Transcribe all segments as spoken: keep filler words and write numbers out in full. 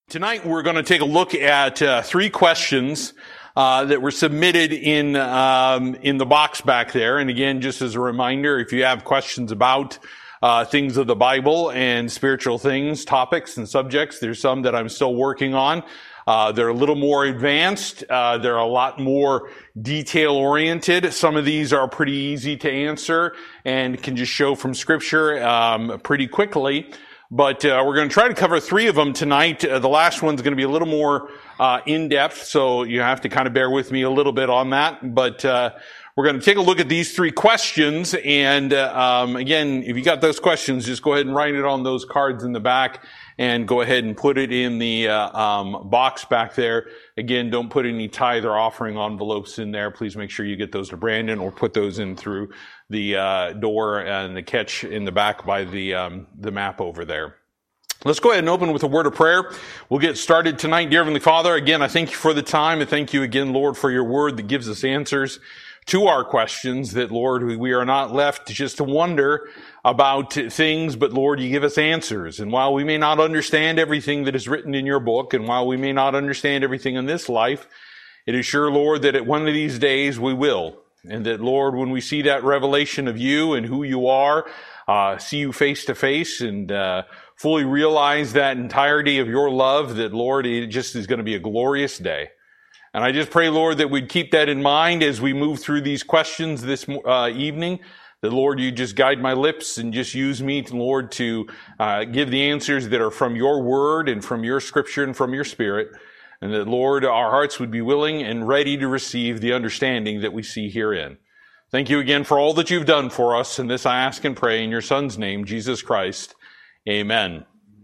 Tonight we're going to take a look at uh, three questions uh, that were submitted in um, in the box back there. And again, just as a reminder, if you have questions about uh, things of the Bible and spiritual things, topics and subjects, there's some that I'm still working on. Uh, they're a little more advanced. Uh, they're a lot more detail-oriented. Some of these are pretty easy to answer and can just show from Scripture um, pretty quickly. But uh, we're going to try to cover three of them tonight. Uh, the last one's going to be a little more uh, in-depth, so you have to kind of bear with me a little bit on that. But uh, we're going to take a look at these three questions. And uh, um, again, if you got those questions, just go ahead and write it on those cards in the back and go ahead and put it in the uh, um, box back there. Again, don't put any tithe or offering envelopes in there. Please make sure you get those to Brandon or put those in through the uh, door and the catch in the back by the um, the map over there. Let's go ahead and open with a word of prayer. We'll get started tonight. Dear Heavenly Father, again, I thank you for the time. And thank you again, Lord, for your word that gives us answers to our questions, that, Lord, we are not left just to wonder about things, but, Lord, you give us answers. And while we may not understand everything that is written in your book, and while we may not understand everything in this life, it is sure, Lord, that at one of these days we will. And that, Lord, when we see that revelation of you and who you are, uh, see you face to face and uh, fully realize that entirety of your love, that, Lord, it just is going to be a glorious day. And I just pray, Lord, that we'd keep that in mind as we move through these questions this uh, evening. That, Lord, you just guide my lips and just use me, Lord, to uh, give the answers that are from your word and from your scripture and from your spirit. And that, Lord, our hearts would be willing and ready to receive the understanding that we see herein. Thank you again for all that you've done for us. And this I ask and pray in your Son's name, Jesus Christ. Amen.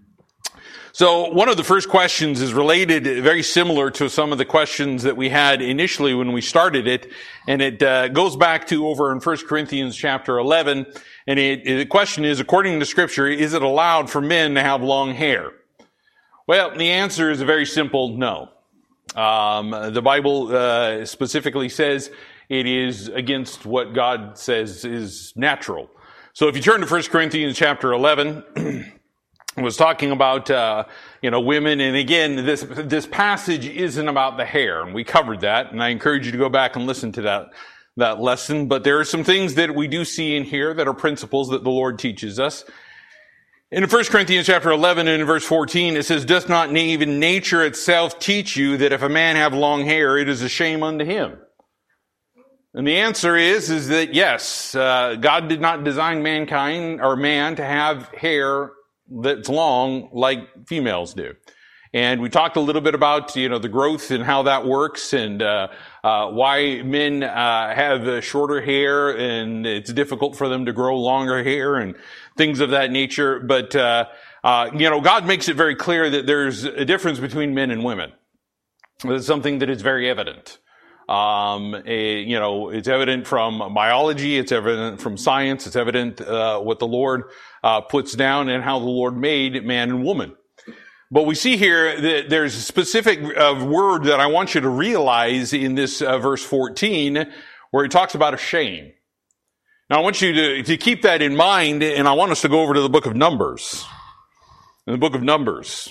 So one of the first questions is related, very similar to some of the questions that we had initially when we started it. And it uh, goes back to over in First Corinthians chapter eleven. And it, the question is, according to Scripture, is it allowed for men to have long hair? Well, the answer is a very simple no. Um, the Bible uh, specifically says it is against what God says is natural. So if you turn to First Corinthians chapter eleven, it was talking about uh, you know women, and again, this this passage isn't about the hair, and we covered that, and I encourage you to go back and listen to that that lesson. But there are some things that we do see in here that are principles that the Lord teaches us. In First Corinthians chapter eleven and in verse fourteen, it says, "Does not even nature itself teach you that if a man have long hair, it is a shame unto him?" And the answer is, is that yes, uh, God did not design mankind or man to have hair that's long like females do. And we talked a little bit about, you know, the growth and how that works, and uh, uh why men uh have uh, shorter hair, and it's difficult for them to grow longer hair and things of that nature. But uh uh you know, God makes it very clear that there's a difference between men and women. It's something that is very evident. Um, a, you know, it's evident from biology, it's evident from science, it's evident uh what the Lord uh puts down and how the Lord made man and woman. But we see here that there's a specific uh, word that I want you to realize in this uh, verse fourteen, where he talks about a shame. Now I want you to, to keep that in mind, and I want us to go over to the book of Numbers. In the book of Numbers.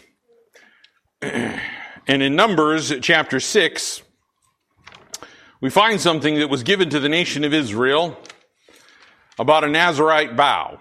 And in Numbers chapter six, we find something that was given to the nation of Israel about a Nazirite vow.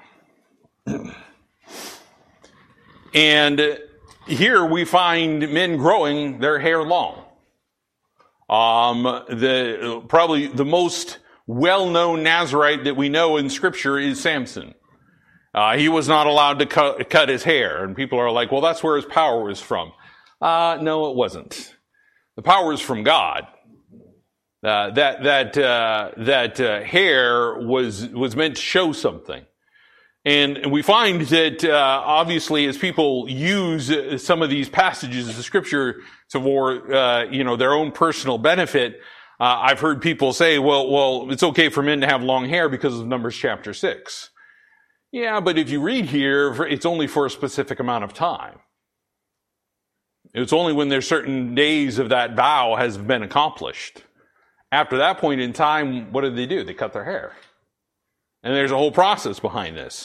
And here we find men growing their hair long. Um, the probably the most well-known Nazirite that we know in Scripture is Samson. Uh, he was not allowed to cut, cut his hair, and people are like, "Well, that's where his power was from." Uh, no, it wasn't. The power is from God. Uh, that that uh, that uh, hair was was meant to show something. And we find that, uh, obviously, as people use some of these passages of the Scripture for, uh, you know, their own personal benefit, uh, I've heard people say, well, well, it's okay for men to have long hair because of Numbers chapter six. Yeah, but if you read here, it's only for a specific amount of time. It's only when there's certain days of that vow has been accomplished. After that point in time, what did they do? They cut their hair. And there's a whole process behind this.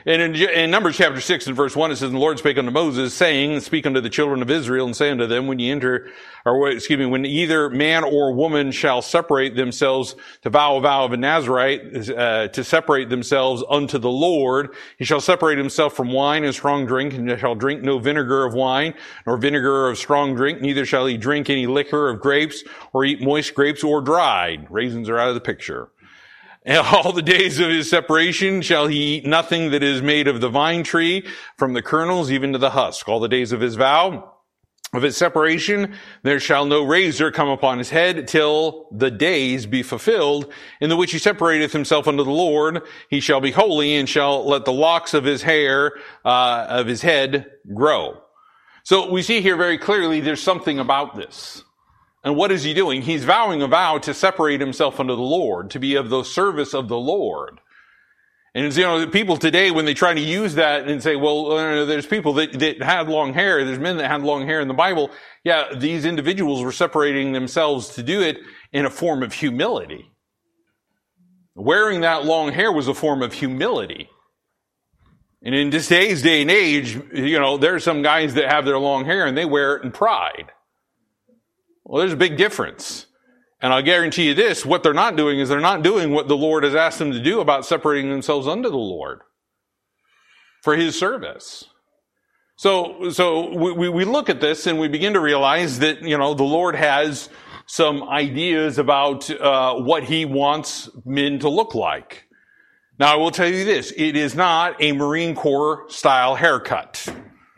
And in, in Numbers chapter six and verse one, it says, "And the Lord spake unto Moses, saying, Speak unto the children of Israel, and say unto them, when ye enter, or excuse me, when either man or woman shall separate themselves to vow a vow of a Nazarite, uh, to separate themselves unto the Lord, he shall separate himself from wine and strong drink, and shall drink no vinegar of wine, nor vinegar of strong drink, neither shall he drink any liquor of grapes, or eat moist grapes or dried." Raisins are out of the picture. "And all the days of his separation shall he eat nothing that is made of the vine tree, from the kernels even to the husk. All the days of his vow, of his separation, there shall no razor come upon his head till the days be fulfilled, in the which he separateth himself unto the Lord. He shall be holy, and shall let the locks of his hair, uh, of his head grow." So we see here very clearly there's something about this. And what is he doing? He's vowing a vow to separate himself unto the Lord, to be of the service of the Lord. And, you know, people today, when they try to use that and say, well, there's people that, that had long hair, there's men that had long hair in the Bible. Yeah, these individuals were separating themselves to do it in a form of humility. Wearing that long hair was a form of humility. And in today's day and age, you know, there's some guys that have their long hair and they wear it in pride. Well, there's a big difference. And I'll guarantee you this, what they're not doing is they're not doing what the Lord has asked them to do about separating themselves unto the Lord for his service. So, so we, we look at this and we begin to realize that, you know, the Lord has some ideas about uh, what he wants men to look like. Now, I will tell you this, it is not a Marine Corps style haircut.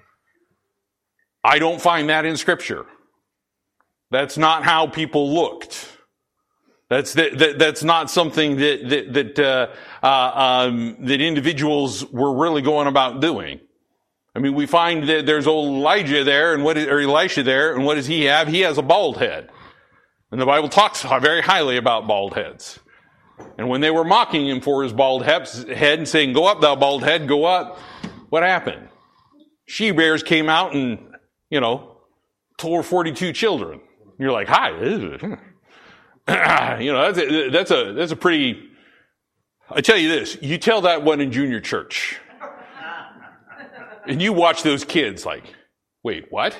I don't find that in Scripture. That's not how people looked. That's that, that, that's not something that that that, uh, uh, um, that individuals were really going about doing. I mean, we find that there's old Elijah there, and what is, or Elisha there, and what does he have? He has a bald head, and the Bible talks very highly about bald heads. And when they were mocking him for his bald head and saying, "Go up, thou bald head, go up," what happened? She-bears came out and, you know, tore forty-two children. You're like, hi, you know, that's a, that's a, that's a pretty, I tell you this, you tell that one in junior church and you watch those kids like, wait, what?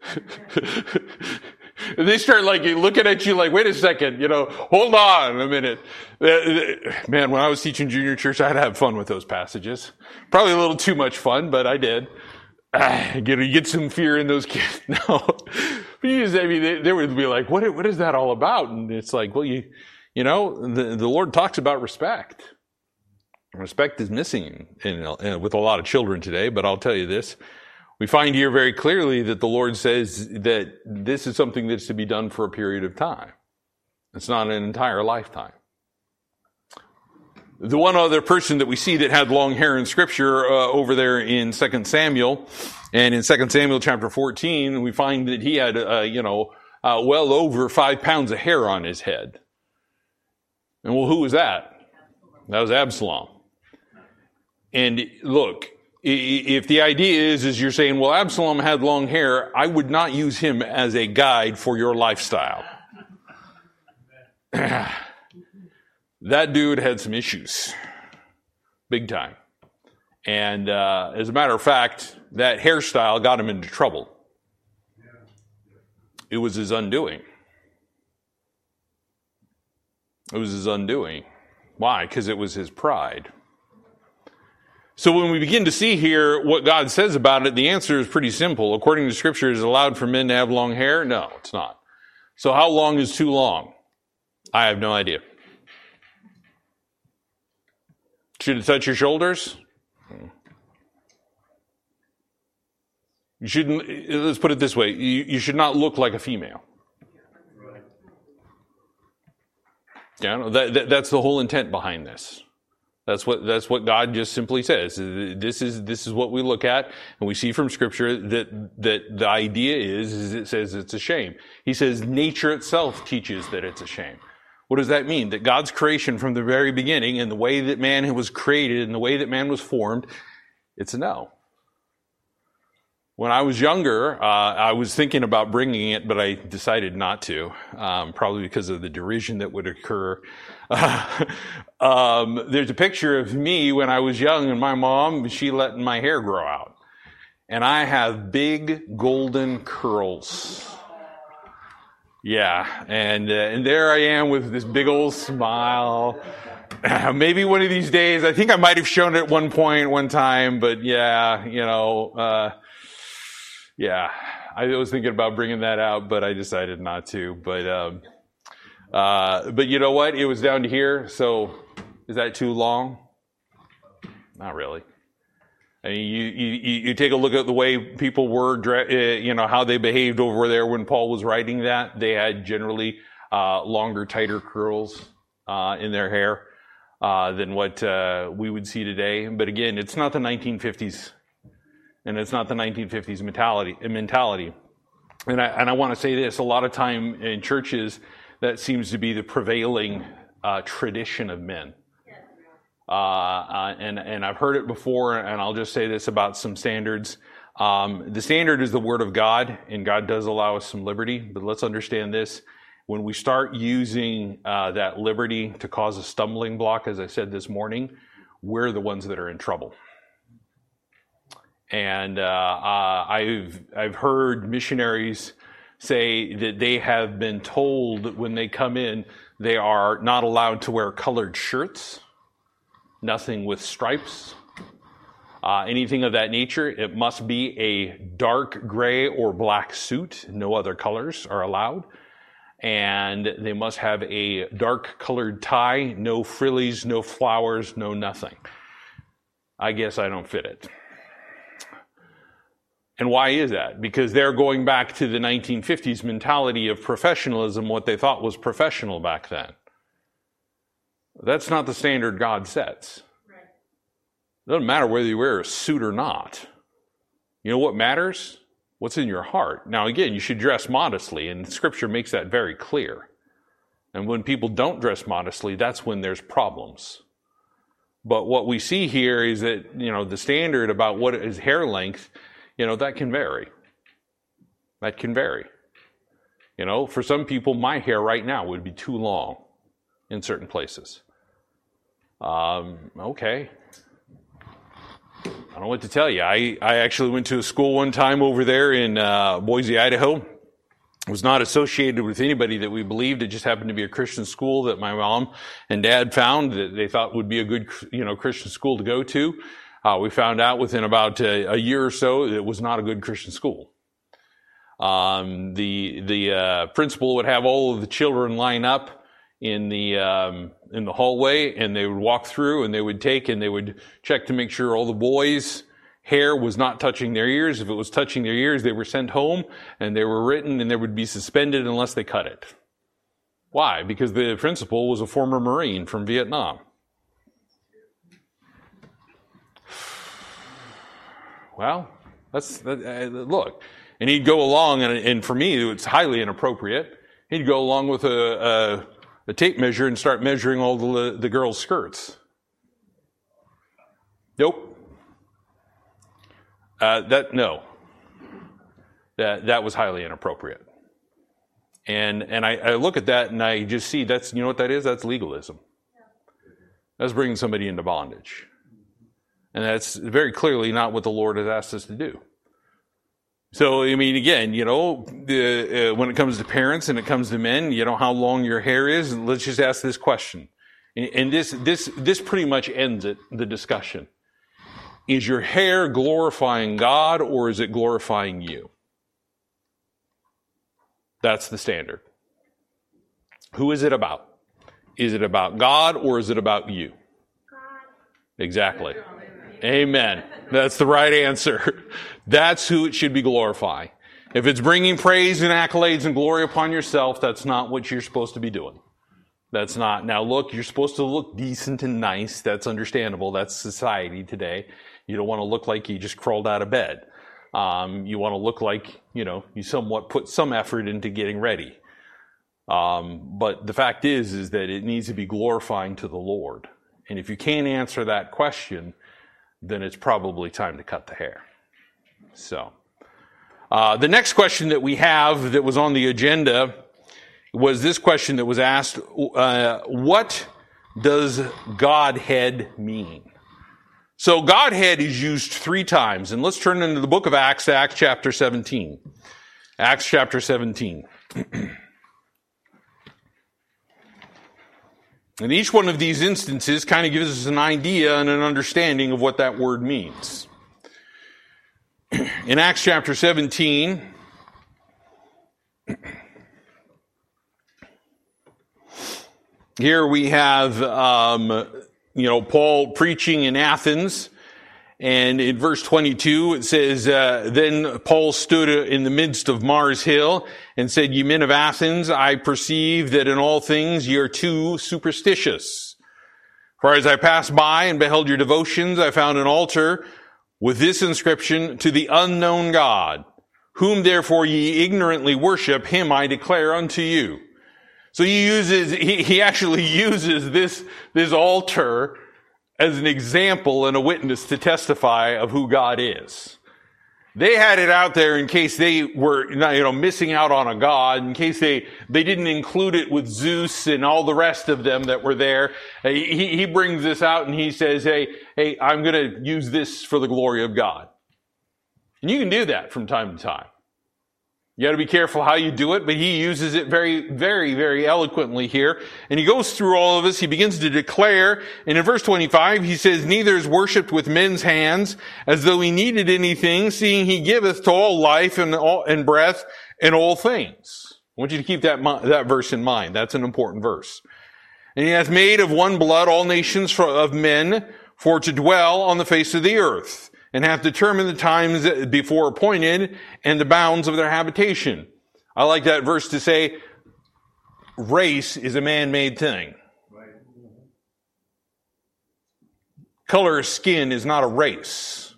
And they start like looking at you like, wait a second, you know, hold on a minute. Man, when I was teaching junior church, I'd have fun with those passages. Probably a little too much fun, but I did. Ah, get, you get some fear in those kids. No. But you just, I mean, they, they would be like, what, what is that all about? And it's like, well, you, you know, the, the Lord talks about respect. Respect is missing in, in, with a lot of children today, but I'll tell you this. We find here very clearly that the Lord says that this is something that's to be done for a period of time. It's not an entire lifetime. The one other person that we see that had long hair in Scripture uh, over there in Second Samuel, and in Second Samuel chapter fourteen, we find that he had, uh, you know, uh, well over five pounds of hair on his head. And well, who was that? That was Absalom. And look, if the idea is, is you're saying, well, Absalom had long hair, I would not use him as a guide for your lifestyle. That dude had some issues. Big time. And uh, as a matter of fact, that hairstyle got him into trouble. It was his undoing. It was his undoing. Why? Because it was his pride. So when we begin to see here what God says about it, the answer is pretty simple. According to Scripture, is it allowed for men to have long hair? No, it's not. So how long is too long? I have no idea. Should it touch your shoulders? You shouldn't, let's put it this way, you, you should not look like a female. Yeah, that, that, that's the whole intent behind this. That's what, that's what God just simply says. This is, this is what we look at, and we see from Scripture that, that the idea is, is it says it's a shame. He says nature itself teaches that it's a shame. What does that mean? That God's creation from the very beginning and the way that man was created and the way that man was formed, it's a no. when I was younger, uh, I was thinking about bringing it, but I decided not to, um, probably because of the derision that would occur. Uh, um, there's a picture of me when I was young, and my mom, she let my hair grow out. And I have big golden curls. Yeah, and uh, and there I am with this big old smile. Maybe one of these days, I think I might have shown it at one point, one time, but yeah, you know, uh, yeah, I was thinking about bringing that out, but I decided not to. But um, uh, but you know what? It was down to here, so is that too long? Not really. I mean, you, you, you take a look at the way people were, uh, you know, how they behaved over there when Paul was writing that. They had generally uh, longer, tighter curls uh, in their hair uh, than what uh, we would see today. But again, it's not the nineteen fifties, and it's not the nineteen fifties mentality. mentality. And I, and I want to say this, a lot of time in churches, that seems to be the prevailing uh, tradition of men. Uh, uh, and, and I've heard it before, and I'll just say this about some standards. Um, the standard is the Word of God, and God does allow us some liberty, but let's understand this. When we start using uh, that liberty to cause a stumbling block, as I said this morning, we're the ones that are in trouble. And uh, uh, I've, I've heard missionaries say that they have been told that when they come in, they are not allowed to wear colored shirts. Nothing with stripes, uh, anything of that nature. It must be a dark gray or black suit. No other colors are allowed. And they must have a dark colored tie, no frillies, no flowers, no nothing. I guess I don't fit it. And why is that? Because they're going back to the nineteen fifties mentality of professionalism, what they thought was professional back then. That's not the standard God sets. Right. It doesn't matter whether you wear a suit or not. You know what matters? What's in your heart. Now, again, you should dress modestly, and Scripture makes that very clear. And when people don't dress modestly, that's when there's problems. But what we see here is that, you know, the standard about what is hair length, you know, that can vary. That can vary. You know, for some people, my hair right now would be too long in certain places. Um, okay. I don't know what to tell you. I, I actually went to a school one time over there in uh, Boise, Idaho. It was not associated with anybody that we believed. It just happened to be a Christian school that my mom and dad found that they thought would be a good, you know, Christian school to go to. Uh, we found out within about a, a year or so that it was not a good Christian school. Um, the the uh, principal would have all of the children line up in the um, in the hallway, and they would walk through, and they would take and they would check to make sure all the boys' hair was not touching their ears. If it was touching their ears, they were sent home, and they were written, and they would be suspended unless they cut it. Why? Because the principal was a former Marine from Vietnam. Well, that's that, uh, look, and he'd go along, and, and for me, it's highly inappropriate. He'd go along with a, a a tape measure and start measuring all the, the girls' skirts. Nope. Uh, that, no. That, that was highly inappropriate. And, and I, I look at that and I just see that's, you know what that is? That's legalism. That's bringing somebody into bondage. And that's very clearly not what the Lord has asked us to do. So, I mean, again, you know, the, uh, when it comes to parents and it comes to men, you know, how long your hair is, let's just ask this question. And, and this, this, this pretty much ends it, the discussion. Is your hair glorifying God or is it glorifying you? That's the standard. Who is it about? Is it about God or is it about you? God. Exactly. Amen. That's the right answer. That's who it should be glorifying. If it's bringing praise and accolades and glory upon yourself, that's not what you're supposed to be doing. That's not. Now look, you're supposed to look decent and nice. That's understandable. That's society today. You don't want to look like you just crawled out of bed. Um, you want to look like, you know, you somewhat put some effort into getting ready. Um, but the fact is, is that it needs to be glorifying to the Lord. And if you can't answer that question, then it's probably time to cut the hair. So, Uh, the next question that we have that was on the agenda was this question that was asked, uh, what does Godhead mean? So Godhead is used three times, and let's turn into the book of Acts, Acts chapter seventeen. Acts chapter seventeen. And each one of these instances kind of gives us an idea and an understanding of what that word means. In Acts chapter seventeen, here we have, um, you know, Paul preaching in Athens. And in verse twenty-two, it says, uh, then Paul stood in the midst of Mars Hill and said, ye men of Athens, I perceive that in all things ye are too superstitious. For as I passed by and beheld your devotions, I found an altar with this inscription, to the unknown God, whom therefore ye ignorantly worship, him I declare unto you. So he uses, he, he actually uses this, this altar as an example and a witness to testify of who God is. They had it out there in case they were, you know, missing out on a God, in case they, they didn't include it with Zeus and all the rest of them that were there. He, he brings this out and he says, hey, hey, I'm going to use this for the glory of God. And you can do that from time to time. You got to be careful how you do it, but he uses it very, very, very eloquently here. And he goes through all of this. He begins to declare, and in verse twenty-five, he says, neither is worshipped with men's hands, as though he needed anything, seeing he giveth to all life and all, and breath and all things. I want you to keep that, that verse in mind. That's an important verse. And he hath made of one blood all nations for, of men for to dwell on the face of the earth, and hath determined the times before appointed and the bounds of their habitation. I like that verse to say, race is a man-made thing. Right. Color of skin is not a race.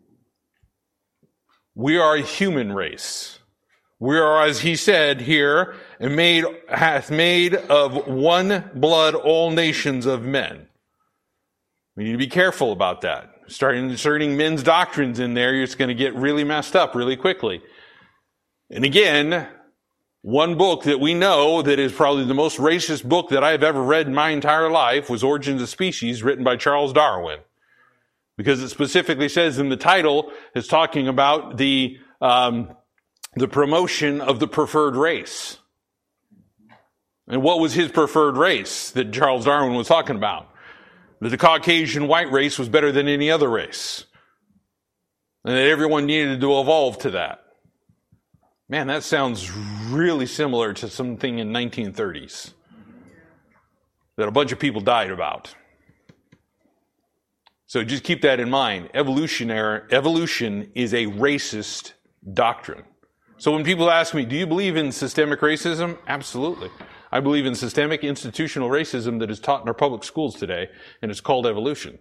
We are a human race. We are, as he said here, and made, hath made of one blood all nations of men. We need to be careful about that. Starting inserting men's doctrines in there, you're just going to get really messed up really quickly. And again, one book that we know that is probably the most racist book that I've ever read in my entire life was Origins of Species, written by Charles Darwin. Because it specifically says in the title, it's talking about the, um, the promotion of the preferred race. And what was his preferred race that Charles Darwin was talking about? That the Caucasian white race was better than any other race. And that everyone needed to evolve to that. Man, that sounds really similar to something in nineteen thirties. That a bunch of people died about. So just keep that in mind. Evolutionary, evolution is a racist doctrine. So when people ask me, do you believe in systemic racism? Absolutely. I believe in systemic institutional racism that is taught in our public schools today, and it's called evolution.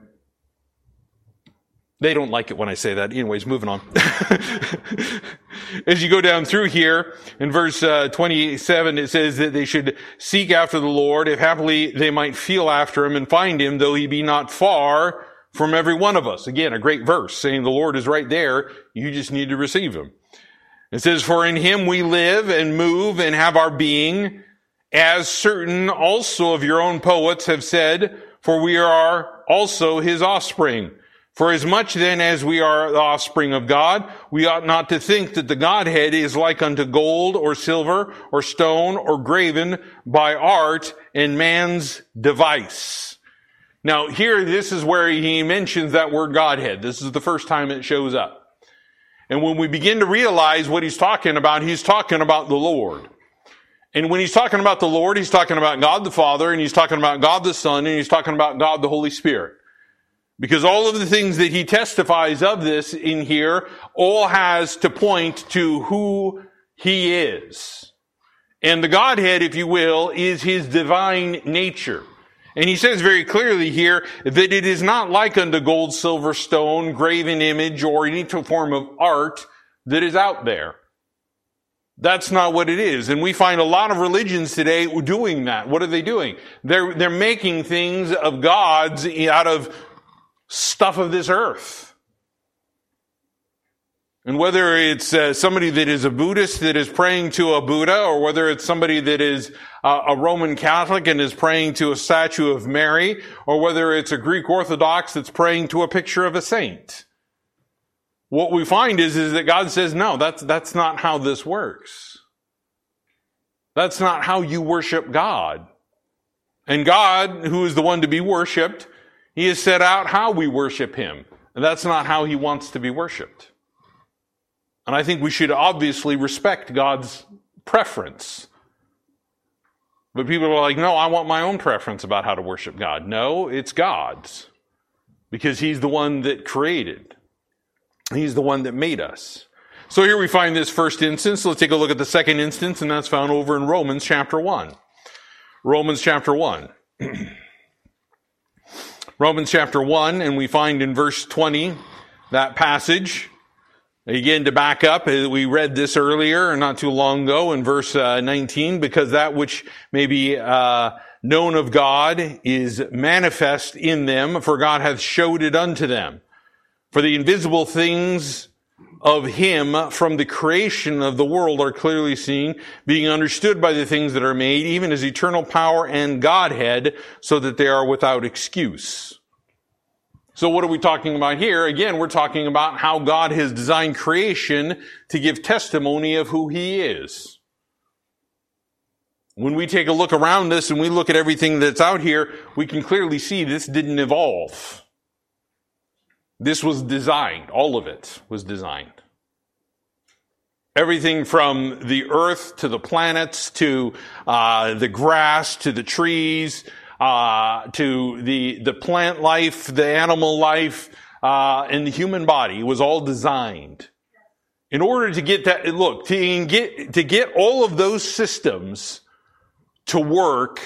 They don't like it when I say that. Anyways, moving on. As you go down through here, in verse uh, twenty-seven, it says that they should seek after the Lord, if happily they might feel after him and find him, though he be not far from every one of us. Again, a great verse saying the Lord is right there. You just need to receive him. It says, for in him we live and move and have our being, as certain also of your own poets have said, for we are also his offspring. For as much then as we are the offspring of God, we ought not to think that the Godhead is like unto gold or silver or stone or graven by art and man's device. Now here, this is where he mentions that word Godhead. This is the first time it shows up. And when we begin to realize what he's talking about, he's talking about the Lord. And when he's talking about the Lord, he's talking about God the Father, and he's talking about God the Son, and he's talking about God the Holy Spirit. Because all of the things that he testifies of this in here all has to point to who he is. And the Godhead, if you will, is his divine nature. And he says very clearly here that it is not like unto gold, silver, stone, graven image, or any form of art that is out there. That's not what it is. And we find a lot of religions today doing that. What are they doing? They're, they're making things of gods out of stuff of this earth. And whether it's uh, somebody that is a Buddhist that is praying to a Buddha, or whether it's somebody that is uh, a Roman Catholic and is praying to a statue of Mary, or whether it's a Greek Orthodox that's praying to a picture of a saint, what we find is, is that God says, no, that's, that's not how this works. That's not how you worship God. And God, who is the one to be worshiped, He has set out how we worship Him. And that's not how He wants to be worshiped. And I think we should obviously respect God's preference. But people are like, no, I want my own preference about how to worship God. No, it's God's. Because He's the one that created. He's the one that made us. So here we find this first instance. Let's take a look at the second instance, and that's found over in Romans chapter one. Romans chapter one. Romans chapter one, and we find in verse twenty, that passage. Again, to back up, we read this earlier, not too long ago, in verse uh, nineteen, because that which may be uh, known of God is manifest in them, for God hath showed it unto them. For the invisible things of Him from the creation of the world are clearly seen, being understood by the things that are made, even His eternal power and Godhead, so that they are without excuse. So what are we talking about here? Again, we're talking about how God has designed creation to give testimony of who He is. When we take a look around this and we look at everything that's out here, we can clearly see this didn't evolve. This was designed. All of it was designed. Everything from the earth to the planets to uh, the grass to the trees, Uh, to the, the plant life, the animal life, uh, and the human body was all designed. In order to get that, look, to get, to get all of those systems to work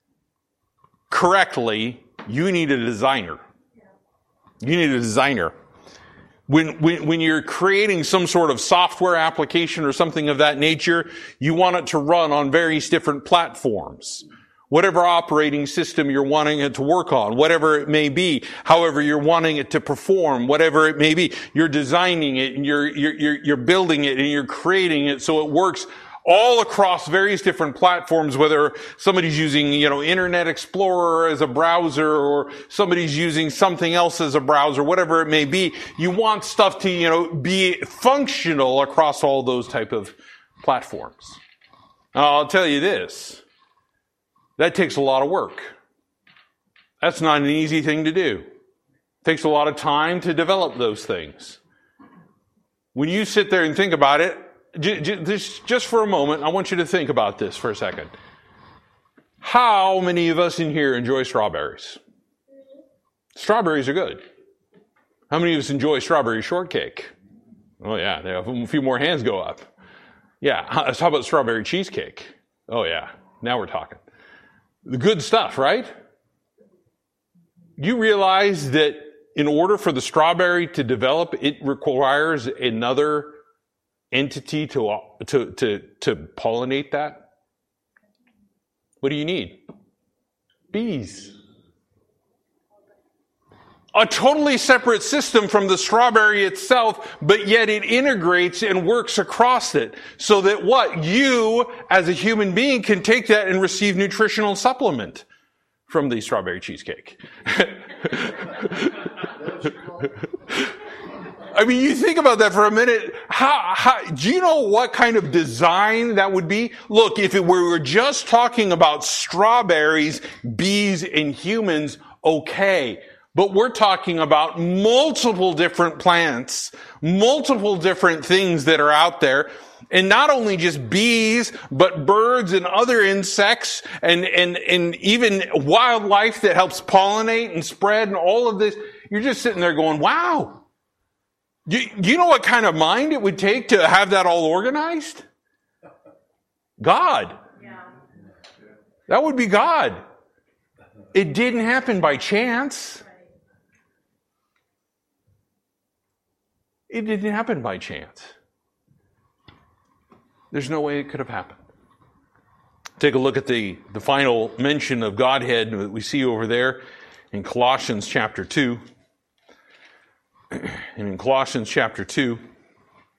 correctly, you need a designer. You need a designer. When, when, when you're creating some sort of software application or something of that nature, you want it to run on various different platforms. Whatever operating system you're wanting it to work on, whatever it may be, however you're wanting it to perform, whatever it may be, you're designing it and you're, you're, you're building it and you're creating it so it works all across various different platforms, whether somebody's using, you know, Internet Explorer as a browser or somebody's using something else as a browser, whatever it may be. You want stuff to, you know, be functional across all those type of platforms. Now, I'll tell you this. That takes a lot of work. That's not an easy thing to do. It takes a lot of time to develop those things. When you sit there and think about it, just, just for a moment, I want you to think about this for a second. How many of us in here enjoy strawberries? Strawberries are good. How many of us enjoy strawberry shortcake? Oh yeah, a few more hands go up. Yeah, how about strawberry cheesecake? Oh yeah, now we're talking. The good stuff, right? You realize that in order for the strawberry to develop, it requires another entity to, to, to, to pollinate that? What do you need? Bees. A totally separate system from the strawberry itself, but yet it integrates and works across it. So that what? You, as a human being, can take that and receive nutritional supplement from the strawberry cheesecake. I mean, you think about that for a minute. How, how, do you know what kind of design that would be? Look, if it were just talking about strawberries, bees, and humans, okay. But we're talking about multiple different plants, multiple different things that are out there. And not only just bees, but birds and other insects and, and, and even wildlife that helps pollinate and spread and all of this. You're just sitting there going, wow. Do you, do you know what kind of mind it would take to have that all organized? God. Yeah. That would be God. It didn't happen by chance. It didn't happen by chance. There's no way it could have happened. Take a look at the, the final mention of Godhead that we see over there in Colossians chapter two. And in Colossians chapter two,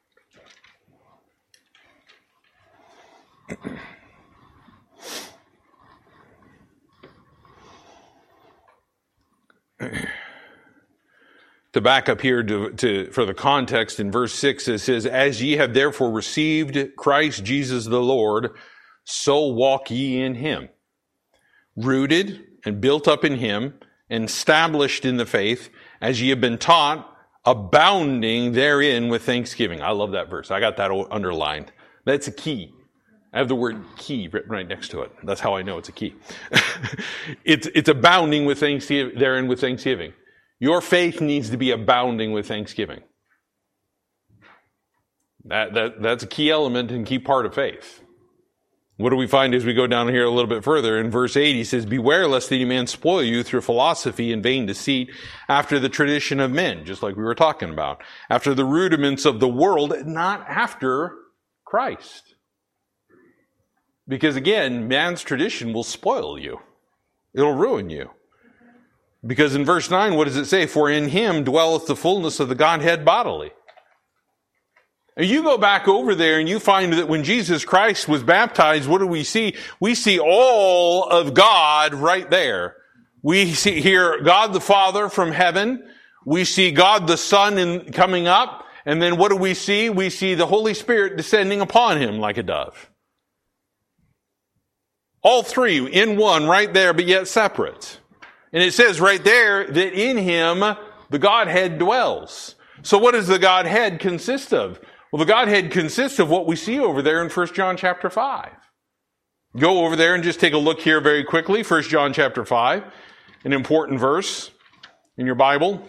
To back up here to, to, for the context in verse six, it says, as ye have therefore received Christ Jesus the Lord, so walk ye in him, rooted and built up in him, and established in the faith, as ye have been taught, abounding therein with thanksgiving. I love that verse. I got that underlined. That's a key. I have the word key written right next to it. That's how I know it's a key. it's, it's abounding with thanksgiving, therein with thanksgiving. Your faith needs to be abounding with thanksgiving. That, that, that's a key element and key part of faith. What do we find as we go down here a little bit further? In verse eight, he says, beware lest any man spoil you through philosophy and vain deceit after the tradition of men, just like we were talking about. After the rudiments of the world, not after Christ. Because again, man's tradition will spoil you. It'll ruin you. Because in verse nine, what does it say? For in him dwelleth the fullness of the Godhead bodily. And you go back over there and you find that when Jesus Christ was baptized, what do we see? We see all of God right there. We see here God the Father from heaven. We see God the Son in, coming up. And then what do we see? We see the Holy Spirit descending upon him like a dove. All three in one right there, but yet separate. And it says right there that in him the Godhead dwells. So what does the Godhead consist of? Well, the Godhead consists of what we see over there in First John chapter five. Go over there and just take a look here very quickly. First John chapter five, an important verse in your Bible.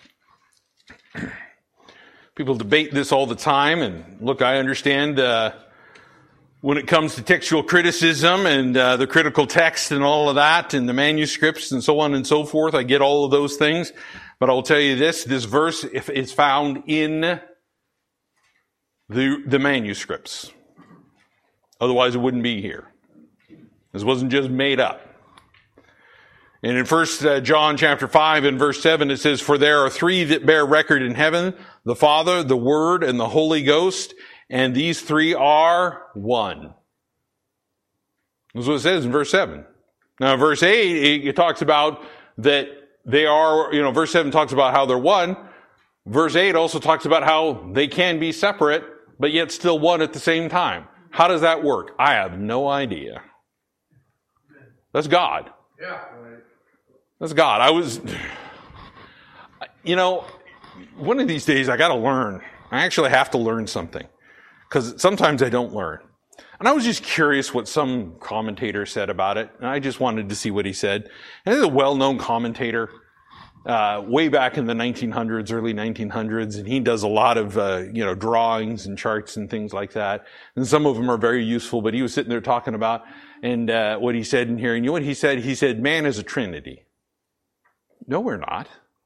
People debate this all the time. And look, I understand uh, when it comes to textual criticism and uh, the critical text and all of that and the manuscripts and so on and so forth, I get all of those things. But I'll tell you this, this verse is found in the, the manuscripts. Otherwise it wouldn't be here. This wasn't just made up. And in First John chapter five and verse seven it says, for there are three that bear record in heaven, the Father, the Word, and the Holy Ghost, and these three are one. That's what it says in verse seven. Now, verse eight, it talks about that they are, you know, verse seven talks about how they're one. Verse eight also talks about how they can be separate, but yet still one at the same time. How does that work? I have no idea. That's God. Yeah. That's God. I was, you know, one of these days I got to learn. I actually have to learn something. Because sometimes I don't learn. And I was just curious what some commentator said about it. And I just wanted to see what he said. And he's a well-known commentator, uh, way back in the nineteen hundreds, early nineteen hundreds. And he does a lot of, uh, you know, drawings and charts and things like that. And some of them are very useful. But he was sitting there talking about, and uh, what he said in here. And you know what he said? He said, man is a trinity. No, we're not.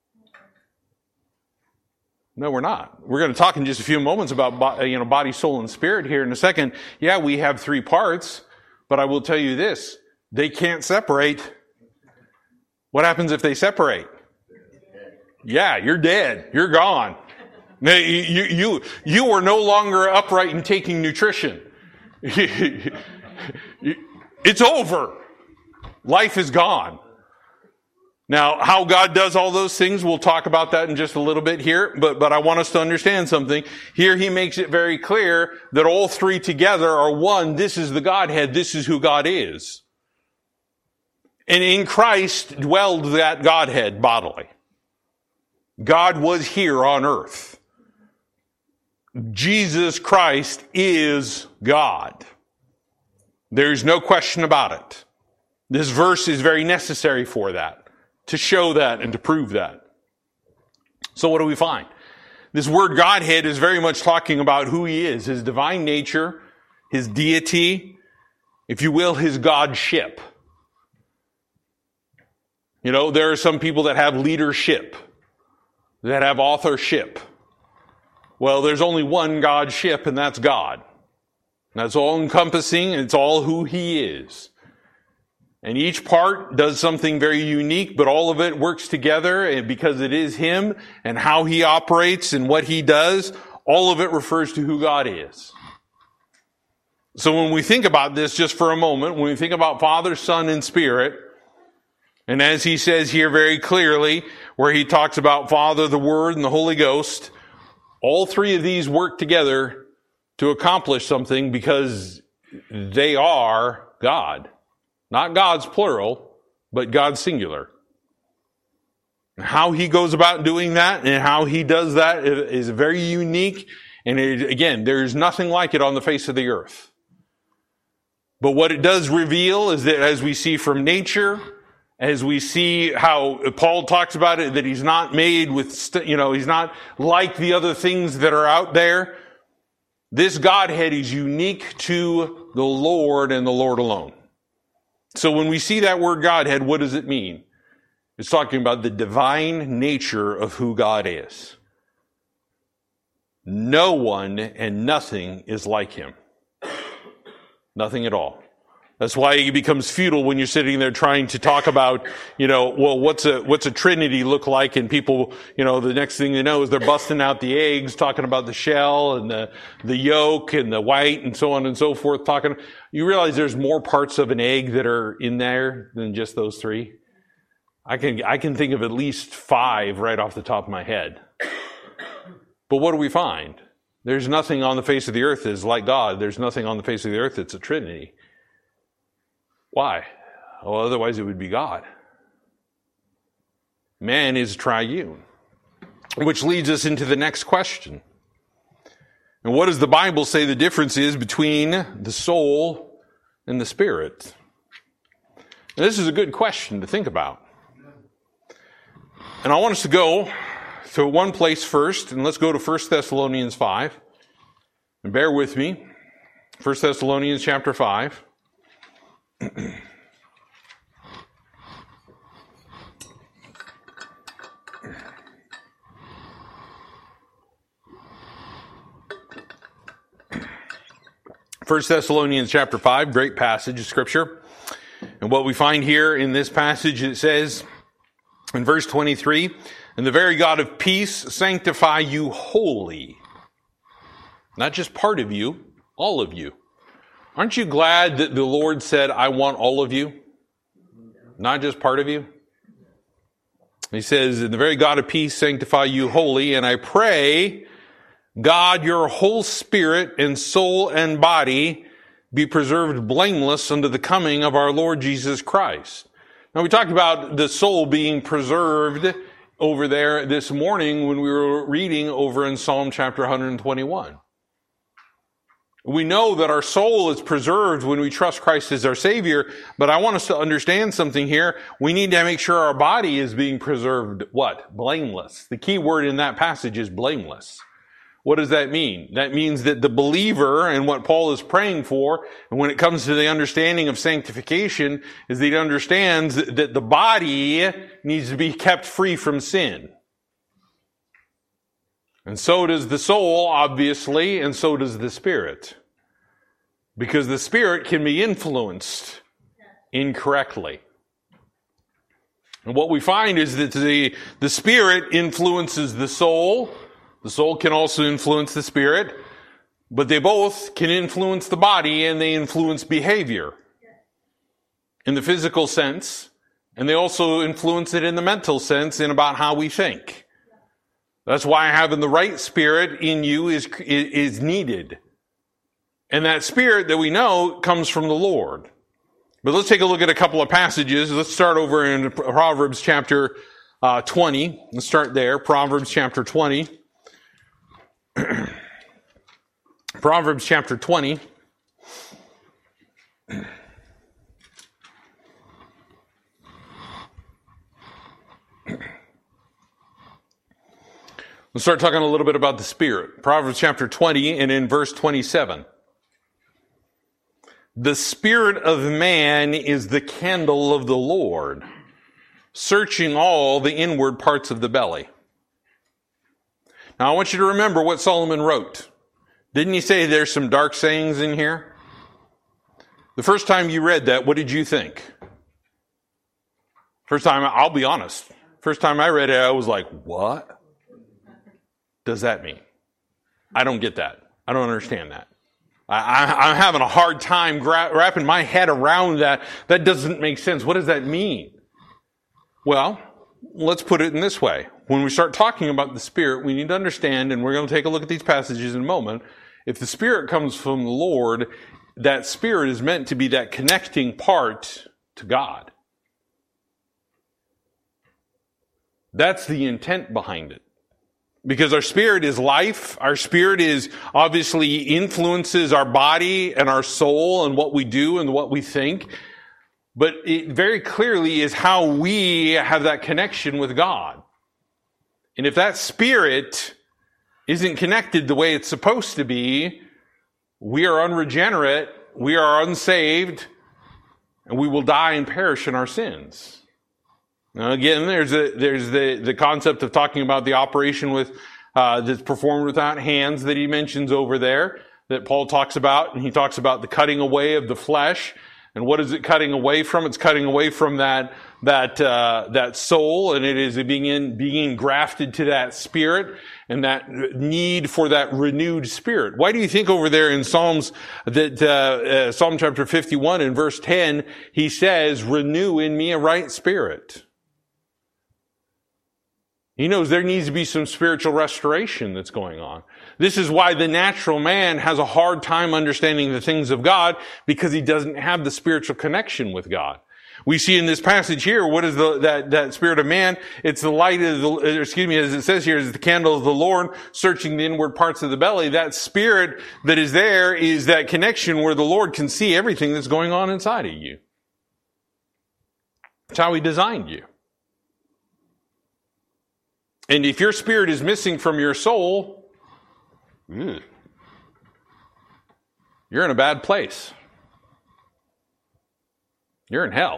No, we're not. We're going to talk in just a few moments about, you know, body, soul, and spirit here in a second. Yeah, we have three parts, but I will tell you this. They can't separate. What happens if they separate? Yeah, you're dead. You're gone. You, you, you are no longer upright and taking nutrition. It's over. Life is gone. Now, how God does all those things, we'll talk about that in just a little bit here, but, but I want us to understand something. Here he makes it very clear that all three together are one. This is the Godhead. This is who God is. And in Christ dwelled that Godhead bodily. God was here on earth. Jesus Christ is God. There's no question about it. This verse is very necessary for that. To show that and to prove that. So what do we find? This word Godhead is very much talking about who he is, his divine nature, his deity, if you will, his godship. You know, there are some people that have leadership, that have authorship. Well, there's only one godship, and that's God. And that's all encompassing, and it's all who he is. And each part does something very unique, but all of it works together because it is him and how he operates and what he does. All of it refers to who God is. So when we think about this just for a moment, when we think about Father, Son, and Spirit, and as he says here very clearly, where he talks about Father, the Word, and the Holy Ghost, all three of these work together to accomplish something because they are God. Not God's plural, but God's singular. How he goes about doing that and how he does that is very unique. And it, again, there's nothing like it on the face of the earth. But what it does reveal is that as we see from nature, as we see how Paul talks about it, that he's not made with, you know, he's not like the other things that are out there. This Godhead is unique to the Lord and the Lord alone. So when we see that word Godhead, what does it mean? It's talking about the divine nature of who God is. No one and nothing is like him. Nothing at all. That's why it becomes futile when you're sitting there trying to talk about, you know, well, what's a, what's a Trinity look like? And people, you know, the next thing they know is they're busting out the eggs, talking about the shell and the, the yolk and the white and so on and so forth, talking. You realize there's more parts of an egg that are in there than just those three? I can, I can think of at least five right off the top of my head. But what do we find? There's nothing on the face of the earth that's like God. There's nothing on the face of the earth that's a Trinity. Why? Well, otherwise it would be God. Man is triune. Which leads us into the next question. And what does the Bible say the difference is between the soul and the spirit? Now, this is a good question to think about. And I want us to go to one place first, and let's go to First Thessalonians five. And bear with me. First Thessalonians chapter five. First Thessalonians chapter five, great passage of Scripture. And what we find here in this passage, it says in verse twenty-three, "And the very God of peace sanctify you wholly." Not just part of you, all of you. Aren't you glad that the Lord said, I want all of you? Not just part of you? He says, "And the very God of peace sanctify you wholly, and I pray, God, your whole spirit and soul and body be preserved blameless unto the coming of our Lord Jesus Christ." Now we talked about the soul being preserved over there this morning when we were reading over in Psalm chapter one twenty-one. We know that our soul is preserved when we trust Christ as our Savior, but I want us to understand something here. We need to make sure our body is being preserved, what? Blameless. The key word in that passage is blameless. What does that mean? That means that the believer, and what Paul is praying for, and when it comes to the understanding of sanctification, is that he understands that the body needs to be kept free from sin. And so does the soul, obviously, and so does the spirit. Because the spirit can be influenced incorrectly. And what we find is that the, the spirit influences the soul. The soul can also influence the spirit. But they both can influence the body, and they influence behavior in the physical sense. And they also influence it in the mental sense in about how we think. That's why having the right spirit in you is, is needed. And that spirit that we know comes from the Lord. But let's take a look at a couple of passages. Let's start over in Proverbs chapter uh, twenty. Let's start there. Proverbs chapter twenty. Proverbs chapter twenty. Let's start talking a little bit about the Spirit. Proverbs chapter twenty and in verse twenty-seven. "The spirit of man is the candle of the Lord, searching all the inward parts of the belly." Now I want you to remember what Solomon wrote. Didn't he say there's some dark sayings in here? The first time you read that, what did you think? First time, I'll be honest. First time I read it, I was like, what does that mean? I don't get that. I don't understand that. I, I'm having a hard time gra- wrapping my head around that. That doesn't make sense. What does that mean? Well, let's put it in this way. When we start talking about the Spirit, we need to understand, and we're going to take a look at these passages in a moment, if the Spirit comes from the Lord, that Spirit is meant to be that connecting part to God. That's the intent behind it. Because our spirit is life. Our spirit is obviously influences our body and our soul and what we do and what we think. But it very clearly is how we have that connection with God. And if that spirit isn't connected the way it's supposed to be, we are unregenerate, we are unsaved, and we will die and perish in our sins. Now again, there's a, there's the, the concept of talking about the operation with, uh, that's performed without hands that he mentions over there, that Paul talks about, and he talks about the cutting away of the flesh. And what is it cutting away from? It's cutting away from that, that, uh, that soul, and it is being in, being grafted to that spirit, and that need for that renewed spirit. Why do you think over there in Psalms that, uh, uh Psalm chapter fifty-one and verse ten, he says, renew in me a right spirit? He knows there needs to be some spiritual restoration that's going on. This is why the natural man has a hard time understanding the things of God, because he doesn't have the spiritual connection with God. We see in this passage here, what is the, that, that spirit of man? It's the light of the, excuse me, as it says here, is the candle of the Lord searching the inward parts of the belly. That spirit that is there is that connection where the Lord can see everything that's going on inside of you. It's how he designed you. And if your spirit is missing from your soul, you're in a bad place. You're in hell.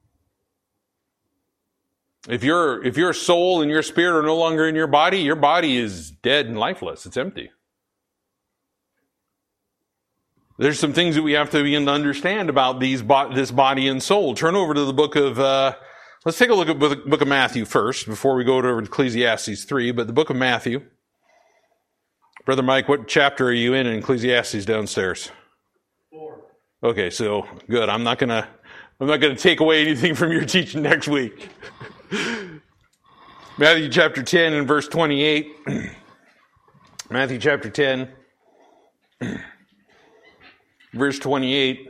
If your if your soul and your spirit are no longer in your body, your body is dead and lifeless. It's empty. There's some things that we have to begin to understand about these this body and soul. Turn over to the book of uh Let's take a look at the book of Matthew first, before we go to Ecclesiastes three, but the book of Matthew. Brother Mike, what chapter are you in in Ecclesiastes downstairs? Four. Okay, so good. I'm not gonna, I'm not gonna take away anything from your teaching next week. Matthew chapter ten and verse twenty-eight. Matthew chapter ten, verse twenty-eight.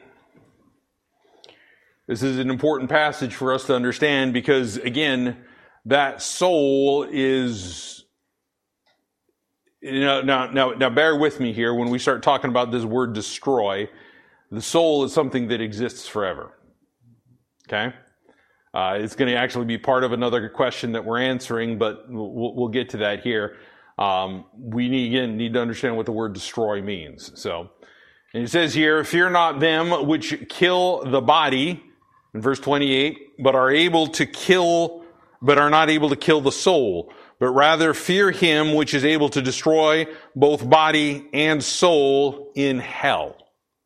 This is an important passage for us to understand because, again, that soul is, you know, now, now, now bear with me here when we start talking about this word destroy. The soul is something that exists forever. Okay? Uh, it's going to actually be part of another question that we're answering, but we'll, we'll get to that here. Um, we need, again, need to understand what the word destroy means. So, and it says here, fear not them which kill the body, in verse twenty-eight, but are able to kill, but are not able to kill the soul, but rather fear him which is able to destroy both body and soul in hell.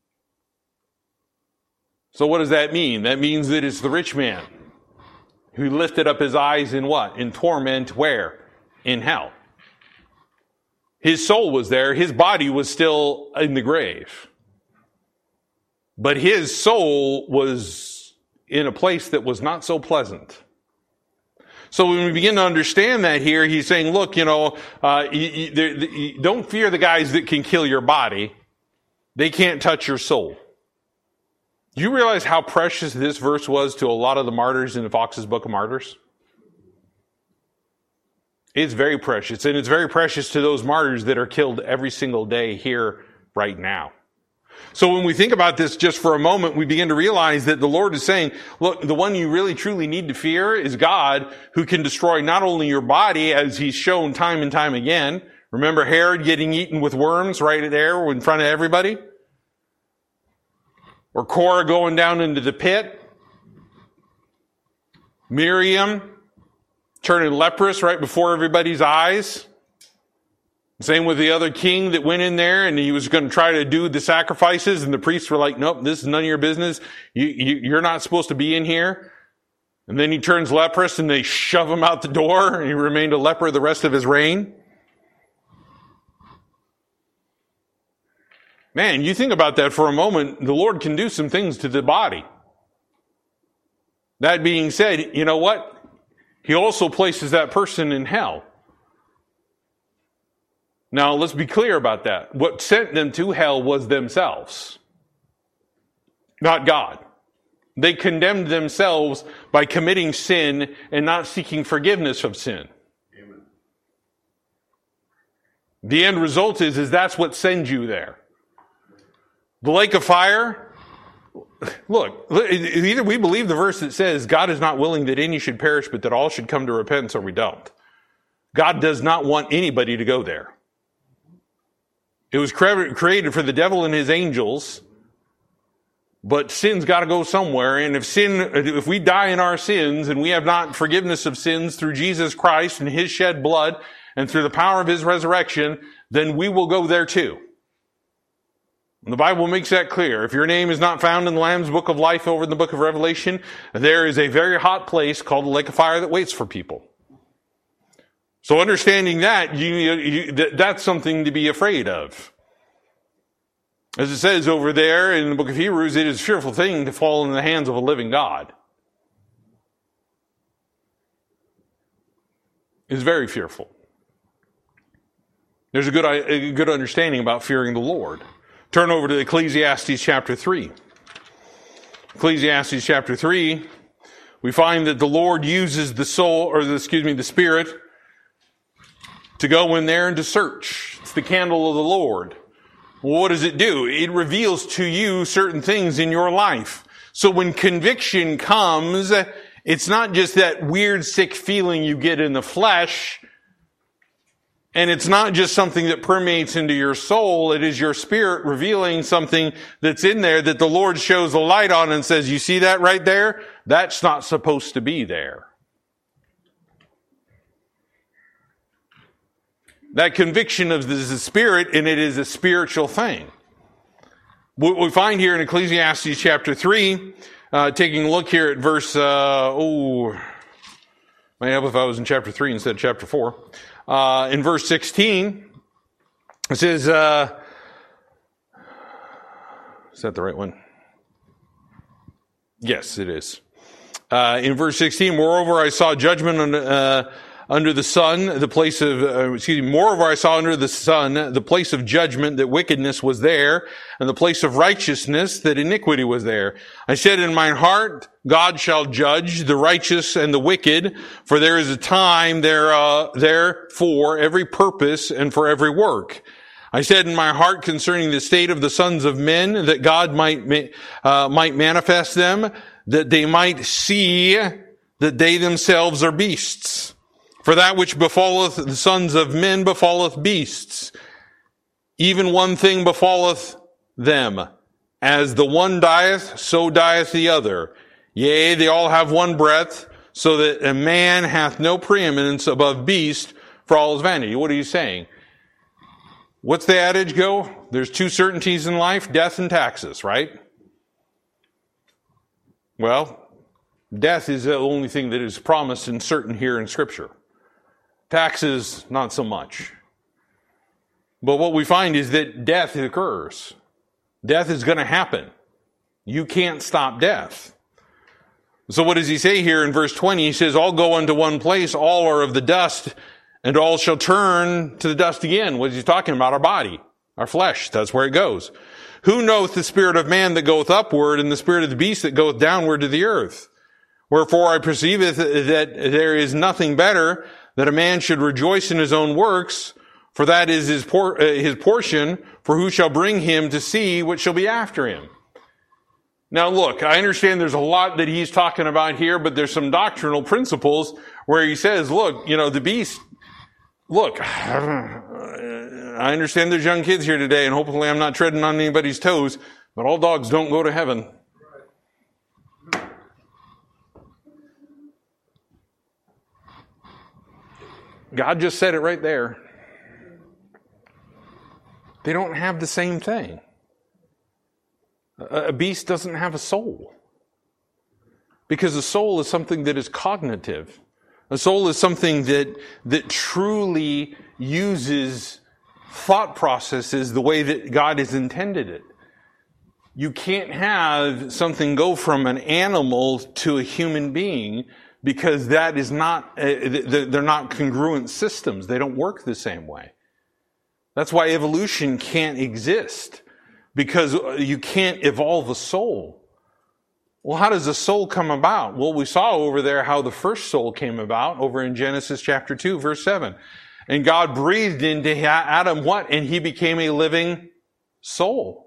So what does that mean? That means that it's the rich man who lifted up his eyes in what? In torment, where? In hell. His soul was there, his body was still in the grave. But his soul was in a place that was not so pleasant. So when we begin to understand that here, he's saying, look, you know, uh, you, you, you, don't fear the guys that can kill your body. They can't touch your soul. Do you realize how precious this verse was to a lot of the martyrs in the Fox's Book of Martyrs? It's very precious, and it's very precious to those martyrs that are killed every single day here right now. So when we think about this just for a moment, we begin to realize that the Lord is saying, look, the one you really truly need to fear is God, who can destroy not only your body, as he's shown time and time again. Remember Herod getting eaten with worms right there in front of everybody? Or Korah going down into the pit? Miriam turning leprous right before everybody's eyes? Same with the other king that went in there and he was going to try to do the sacrifices, and the priests were like, nope, this is none of your business. You, you, you're not supposed to be in here. And then he turns leprous and they shove him out the door, and he remained a leper the rest of his reign. Man, you think about that for a moment, the Lord can do some things to the body. That being said, you know what? He also places that person in hell. Now, let's be clear about that. What sent them to hell was themselves, not God. They condemned themselves by committing sin and not seeking forgiveness of sin. Amen. The end result is, is that's what sends you there. The lake of fire, look, either we believe the verse that says God is not willing that any should perish, but that all should come to repentance, or we don't. God does not want anybody to go there. It was created for the devil and his angels, but sin's got to go somewhere. And if sin, if we die in our sins and we have not forgiveness of sins through Jesus Christ and his shed blood and through the power of his resurrection, then we will go there too. And the Bible makes that clear. If your name is not found in the Lamb's Book of Life over in the book of Revelation, there is a very hot place called the lake of fire that waits for people. So understanding that, you, you, that's something to be afraid of. As it says over there in the book of Hebrews, it is a fearful thing to fall in the hands of a living God. It's very fearful. There's a good, a good understanding about fearing the Lord. Turn over to Ecclesiastes chapter three. Ecclesiastes chapter three, we find that the Lord uses the soul, or the, excuse me, the Spirit, to go in there and to search. It's the candle of the Lord. Well, what does it do? It reveals to you certain things in your life. So when conviction comes, it's not just that weird, sick feeling you get in the flesh, and it's not just something that permeates into your soul. It is your spirit revealing something that's in there that the Lord shows a light on and says, you see that right there? That's not supposed to be there. That conviction of the Spirit, and it is a spiritual thing. What we find here in Ecclesiastes chapter three, uh, taking a look here at verse, uh, oh, might help if I was in chapter three instead of chapter four. Uh, in verse sixteen, it says, uh, is that the right one? Yes, it is. Uh, in verse sixteen, moreover, I saw judgment on, uh, under the sun, the place of, uh, excuse me, moreover I saw under the sun the place of judgment, that wickedness was there, and the place of righteousness, that iniquity was there. I said in mine heart, God shall judge the righteous and the wicked, for there is a time there, uh, there for every purpose and for every work. I said in my heart concerning the state of the sons of men, that God might, uh, might manifest them, that they might see that they themselves are beasts. For that which befalleth the sons of men befalleth beasts. Even one thing befalleth them. As the one dieth, so dieth the other. Yea, they all have one breath, so that a man hath no preeminence above beast for all his vanity. What are you saying? What's the adage go? There's two certainties in life, death and taxes, right? Well, death is the only thing that is promised and certain here in Scripture. Taxes, not so much. But what we find is that death occurs. Death is going to happen. You can't stop death. So what does he say here in verse twenty? He says, all go unto one place, all are of the dust, and all shall turn to the dust again. What is he talking about? Our body, our flesh. That's where it goes. Who knoweth the spirit of man that goeth upward, and the spirit of the beast that goeth downward to the earth? Wherefore I perceiveth that there is nothing better that a man should rejoice in his own works, for that is his, por- uh, his portion, for who shall bring him to see what shall be after him? Now look, I understand there's a lot that he's talking about here, but there's some doctrinal principles where he says, look, you know, the beast, look, I understand there's young kids here today, and hopefully I'm not treading on anybody's toes, but all dogs don't go to heaven. God just said it right there. They don't have the same thing. A beast doesn't have a soul. Because a soul is something that is cognitive. A soul is something that, that truly uses thought processes the way that God has intended it. You can't have something go from an animal to a human being because that is not, they're not congruent systems. They don't work the same way. That's why evolution can't exist, because you can't evolve a soul. Well, how does a soul come about? Well, we saw over there how the first soul came about over in Genesis chapter two, verse seven. And God breathed into Adam what? And he became a living soul.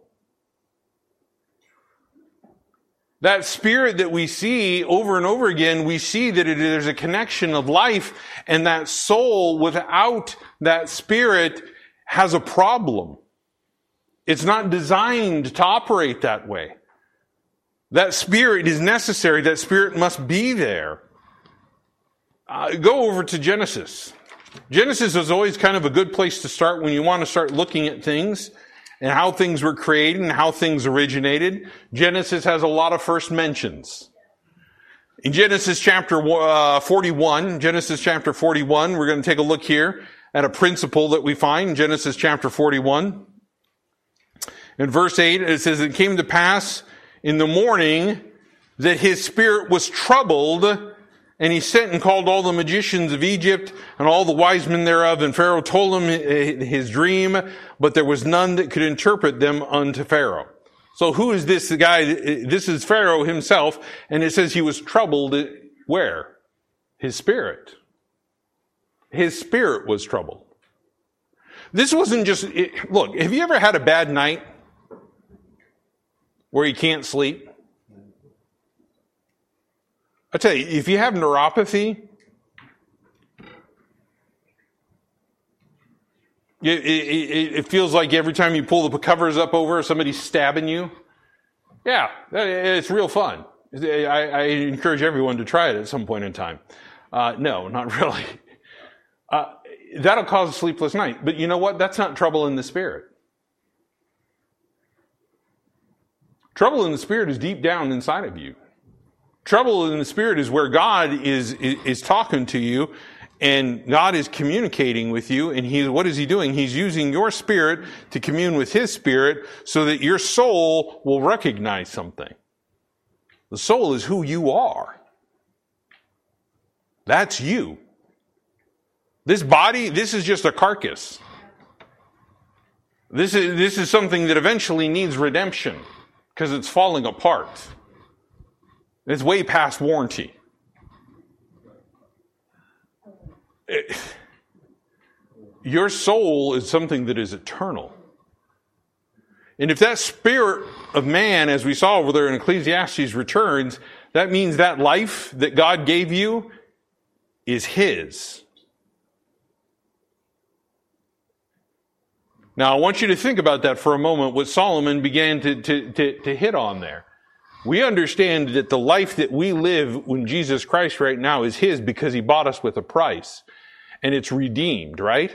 That spirit that we see over and over again, we see that it, there's a connection of life, and that soul without that spirit has a problem. It's not designed to operate that way. That spirit is necessary. That spirit must be there. Uh, go over to Genesis. Genesis is always kind of a good place to start when you want to start looking at things and how things were created and how things originated. Genesis has a lot of first mentions. In Genesis chapter uh, forty-one, Genesis chapter forty-one, we're going to take a look here at a principle that we find in Genesis chapter forty-one. In verse eight, it says, "It came to pass in the morning that his spirit was troubled, and he sent and called all the magicians of Egypt and all the wise men thereof, and Pharaoh told him his dream, but there was none that could interpret them unto Pharaoh." So who is this guy? This is Pharaoh himself, and it says he was troubled. Where? His spirit. His spirit was troubled. This wasn't just, look, have you ever had a bad night where you can't sleep? I tell you, if you have neuropathy, it, it, it feels like every time you pull the covers up over, somebody's stabbing you. Yeah, it's real fun. I, I encourage everyone to try it at some point in time. Uh, no, not really. Uh, that'll cause a sleepless night. But you know what? That's not trouble in the spirit. Trouble in the spirit is deep down inside of you. Trouble in the spirit is where God is, is, is talking to you, and God is communicating with you, and he, what is he doing? He's using your spirit to commune with his spirit so that your soul will recognize something. The soul is who you are. That's you. This body, this is just a carcass. This is, this is something that eventually needs redemption because it's falling apart. It's way past warranty. It, your soul is something that is eternal. And if that spirit of man, as we saw over there in Ecclesiastes, returns, that means that life that God gave you is his. Now, I want you to think about that for a moment, what Solomon began to, to, to, to hit on there. We understand that the life that we live in Jesus Christ right now is his because he bought us with a price. And it's redeemed, right?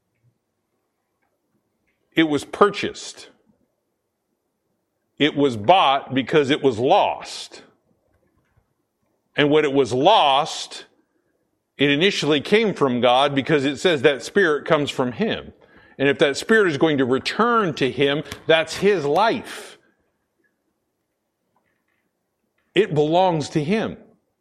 It was purchased. It was bought because it was lost. And when it was lost, it initially came from God because it says that spirit comes from him. And if that spirit is going to return to him, that's his life. It belongs to him.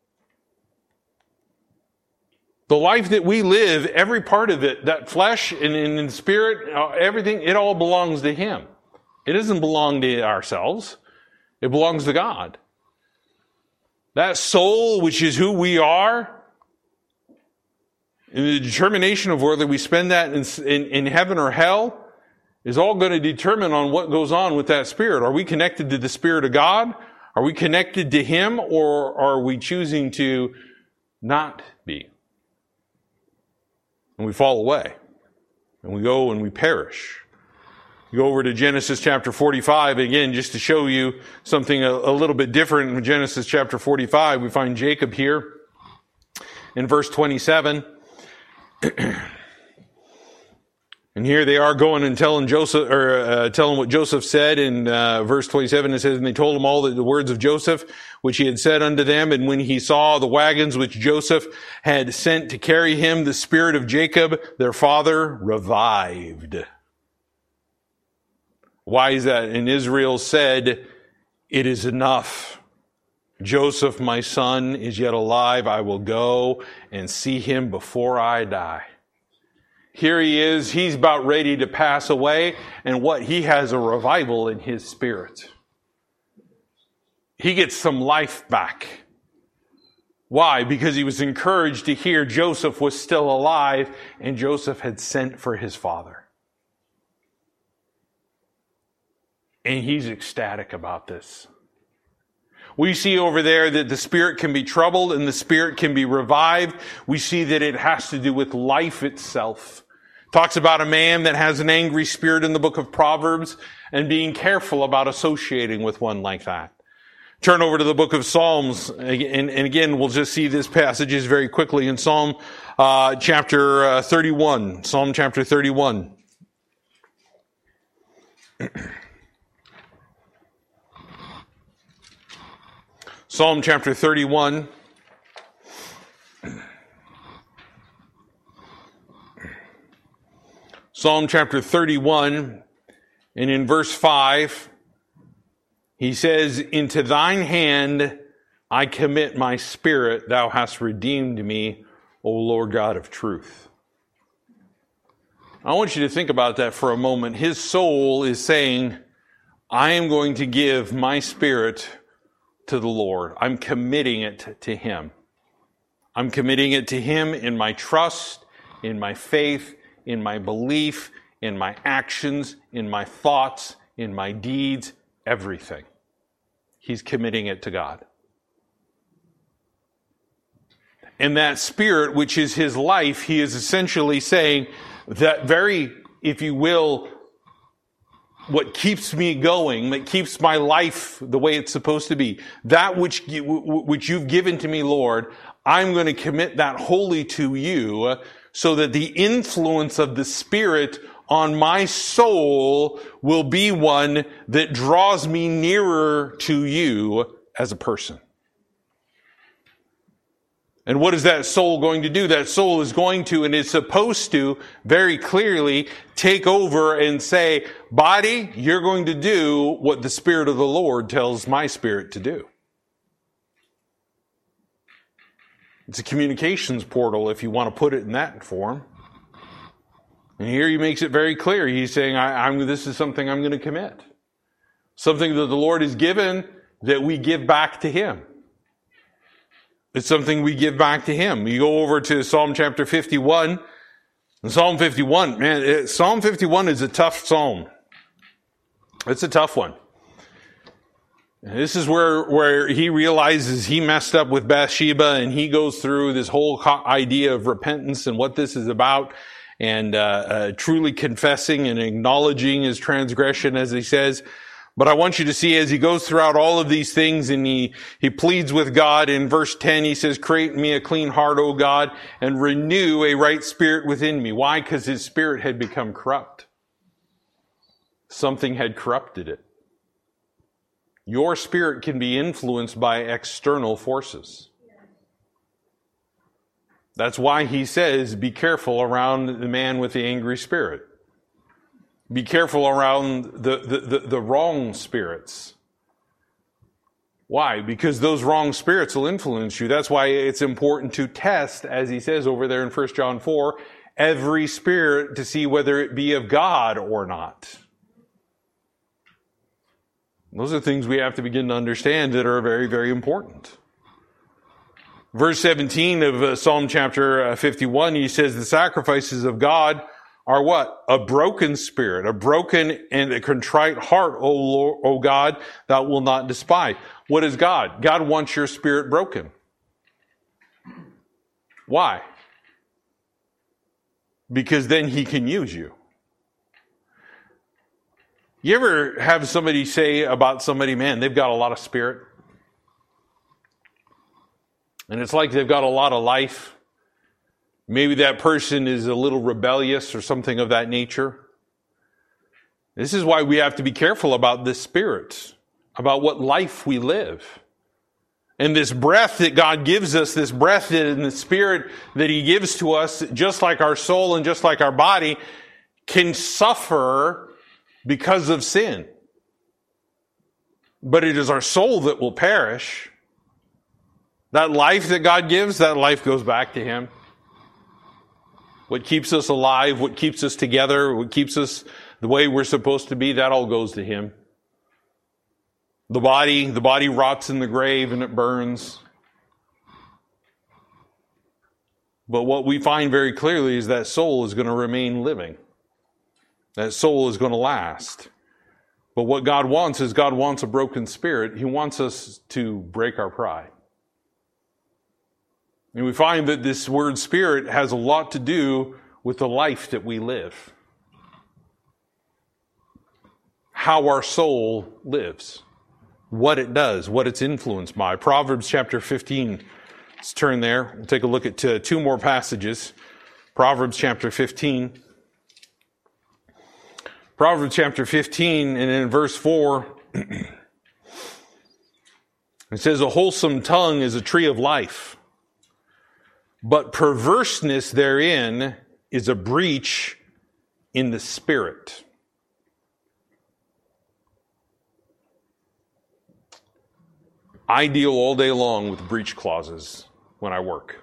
The life that we live, every part of it, that flesh and in spirit, everything, it all belongs to him. It doesn't belong to ourselves. It belongs to God. That soul, which is who we are, and the determination of whether we spend that in, in, in heaven or hell is all going to determine on what goes on with that spirit. Are we connected to the Spirit of God? Are we connected to him, or are we choosing to not be? And we fall away. And we go and we perish. You go over to Genesis chapter forty-five, again, just to show you something a, a little bit different. In Genesis chapter forty-five, we find Jacob here in verse twenty-seven. And here they are going and telling Joseph, or uh, telling what Joseph said in uh, verse twenty-seven. It says, "And they told him all the, the words of Joseph, which he had said unto them. And when he saw the wagons which Joseph had sent to carry him, the spirit of Jacob, their father, revived." Why is that? And Israel said, "It is enough. Joseph, my son, is yet alive. I will go and see him before I die." Here he is. He's about ready to pass away. And what? He has a revival in his spirit. He gets some life back. Why? Because he was encouraged to hear Joseph was still alive and Joseph had sent for his father. And he's ecstatic about this. We see over there that the spirit can be troubled and the spirit can be revived. We see that it has to do with life itself. Talks about a man that has an angry spirit in the book of Proverbs and being careful about associating with one like that. Turn over to the book of Psalms, and, and again, we'll just see this passages very quickly in Psalm uh, chapter uh, thirty-one. Psalm chapter thirty-one. Psalm chapter thirty-one. Psalm chapter thirty-one, and in verse five, he says, "Into thine hand I commit my spirit. Thou hast redeemed me, O Lord God of truth." I want you to think about that for a moment. His soul is saying, I am going to give my spirit to the Lord. I'm committing it to him. I'm committing it to him in my trust, in my faith, in my belief, in my actions, in my thoughts, in my deeds, everything. He's committing it to God. And that spirit, which is his life, he is essentially saying that very, if you will, what keeps me going, that keeps my life the way it's supposed to be, that which, which you've given to me, Lord, I'm going to commit that wholly to you, so that the influence of the Spirit on my soul will be one that draws me nearer to you as a person. And what is that soul going to do? That soul is going to, and is supposed to, very clearly take over and say, body, you're going to do what the Spirit of the Lord tells my spirit to do. It's a communications portal, if you want to put it in that form. And here he makes it very clear. He's saying, I, I'm, this is something I'm going to commit. Something that the Lord has given that we give back to him. It's something we give back to him. You go over to Psalm chapter fifty-one. And Psalm fifty-one, man, it, Psalm fifty-one is a tough psalm. It's a tough one. This is where, where he realizes he messed up with Bathsheba, and he goes through this whole idea of repentance and what this is about, and uh, uh, truly confessing and acknowledging his transgression, as he says. But I want you to see, as he goes throughout all of these things, and he, he pleads with God, in verse ten, he says, "Create in me a clean heart, O God, and renew a right spirit within me." Why? Because his spirit had become corrupt. Something had corrupted it. Your spirit can be influenced by external forces. That's why he says, be careful around the man with the angry spirit. Be careful around the, the, the, the wrong spirits. Why? Because those wrong spirits will influence you. That's why it's important to test, as he says over there in First John four, every spirit to see whether it be of God or not. Those are things we have to begin to understand that are very, very important. Verse seventeen of uh, Psalm chapter fifty-one, he says, the sacrifices of God are what? A broken spirit, a broken and a contrite heart, O Lord, O God, thou wilt not despise. What is God? God wants your spirit broken. Why? Because then he can use you. You ever have somebody say about somebody, man, they've got a lot of spirit? And it's like they've got a lot of life. Maybe that person is a little rebellious or something of that nature. This is why we have to be careful about this spirit, about what life we live. And this breath that God gives us, this breath in the spirit that he gives to us, just like our soul and just like our body, can suffer because of sin. But it is our soul that will perish. That life that God gives, that life goes back to Him. What keeps us alive, what keeps us together, what keeps us the way we're supposed to be, that all goes to Him. The body, the body rots in the grave and it burns. But what we find very clearly is that soul is going to remain living. That soul is going to last. But what God wants is God wants a broken spirit. He wants us to break our pride. And we find that this word spirit has a lot to do with the life that we live. How our soul lives. What it does. What it's influenced by. Proverbs chapter fifteen. Let's turn there. We'll take a look at uh, two more passages. Proverbs chapter fifteen. Proverbs chapter fifteen, and in verse four, it says, a wholesome tongue is a tree of life, but perverseness therein is a breach in the spirit. I deal all day long with breach clauses when I work.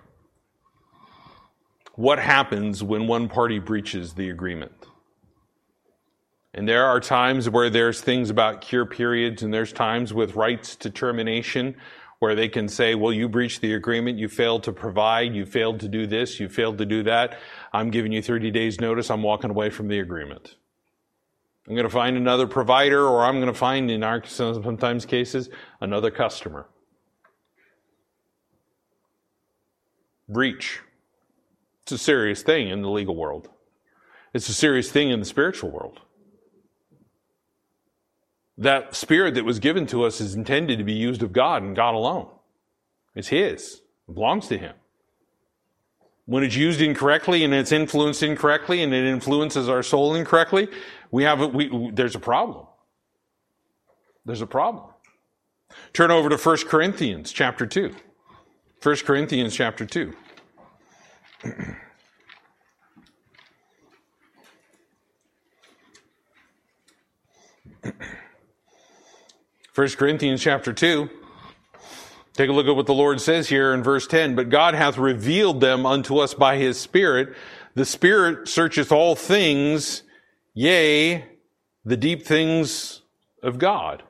What happens when one party breaches the agreement? And there are times where there's things about cure periods, and there's times with rights to termination where they can say, well, you breached the agreement, you failed to provide, you failed to do this, you failed to do that. I'm giving you thirty days notice, I'm walking away from the agreement. I'm going to find another provider, or I'm going to find, in our sometimes cases, another customer. Breach. It's a serious thing in the legal world. It's a serious thing in the spiritual world. That spirit that was given to us is intended to be used of God and God alone. It's His. It belongs to Him. When it's used incorrectly and it's influenced incorrectly and it influences our soul incorrectly, we have a, we, there's a problem. There's a problem. Turn over to First Corinthians chapter two. First Corinthians chapter two. First Corinthians chapter two. Take a look at what the Lord says here in verse ten. But God hath revealed them unto us by His Spirit. The Spirit searcheth all things, yea, the deep things of God.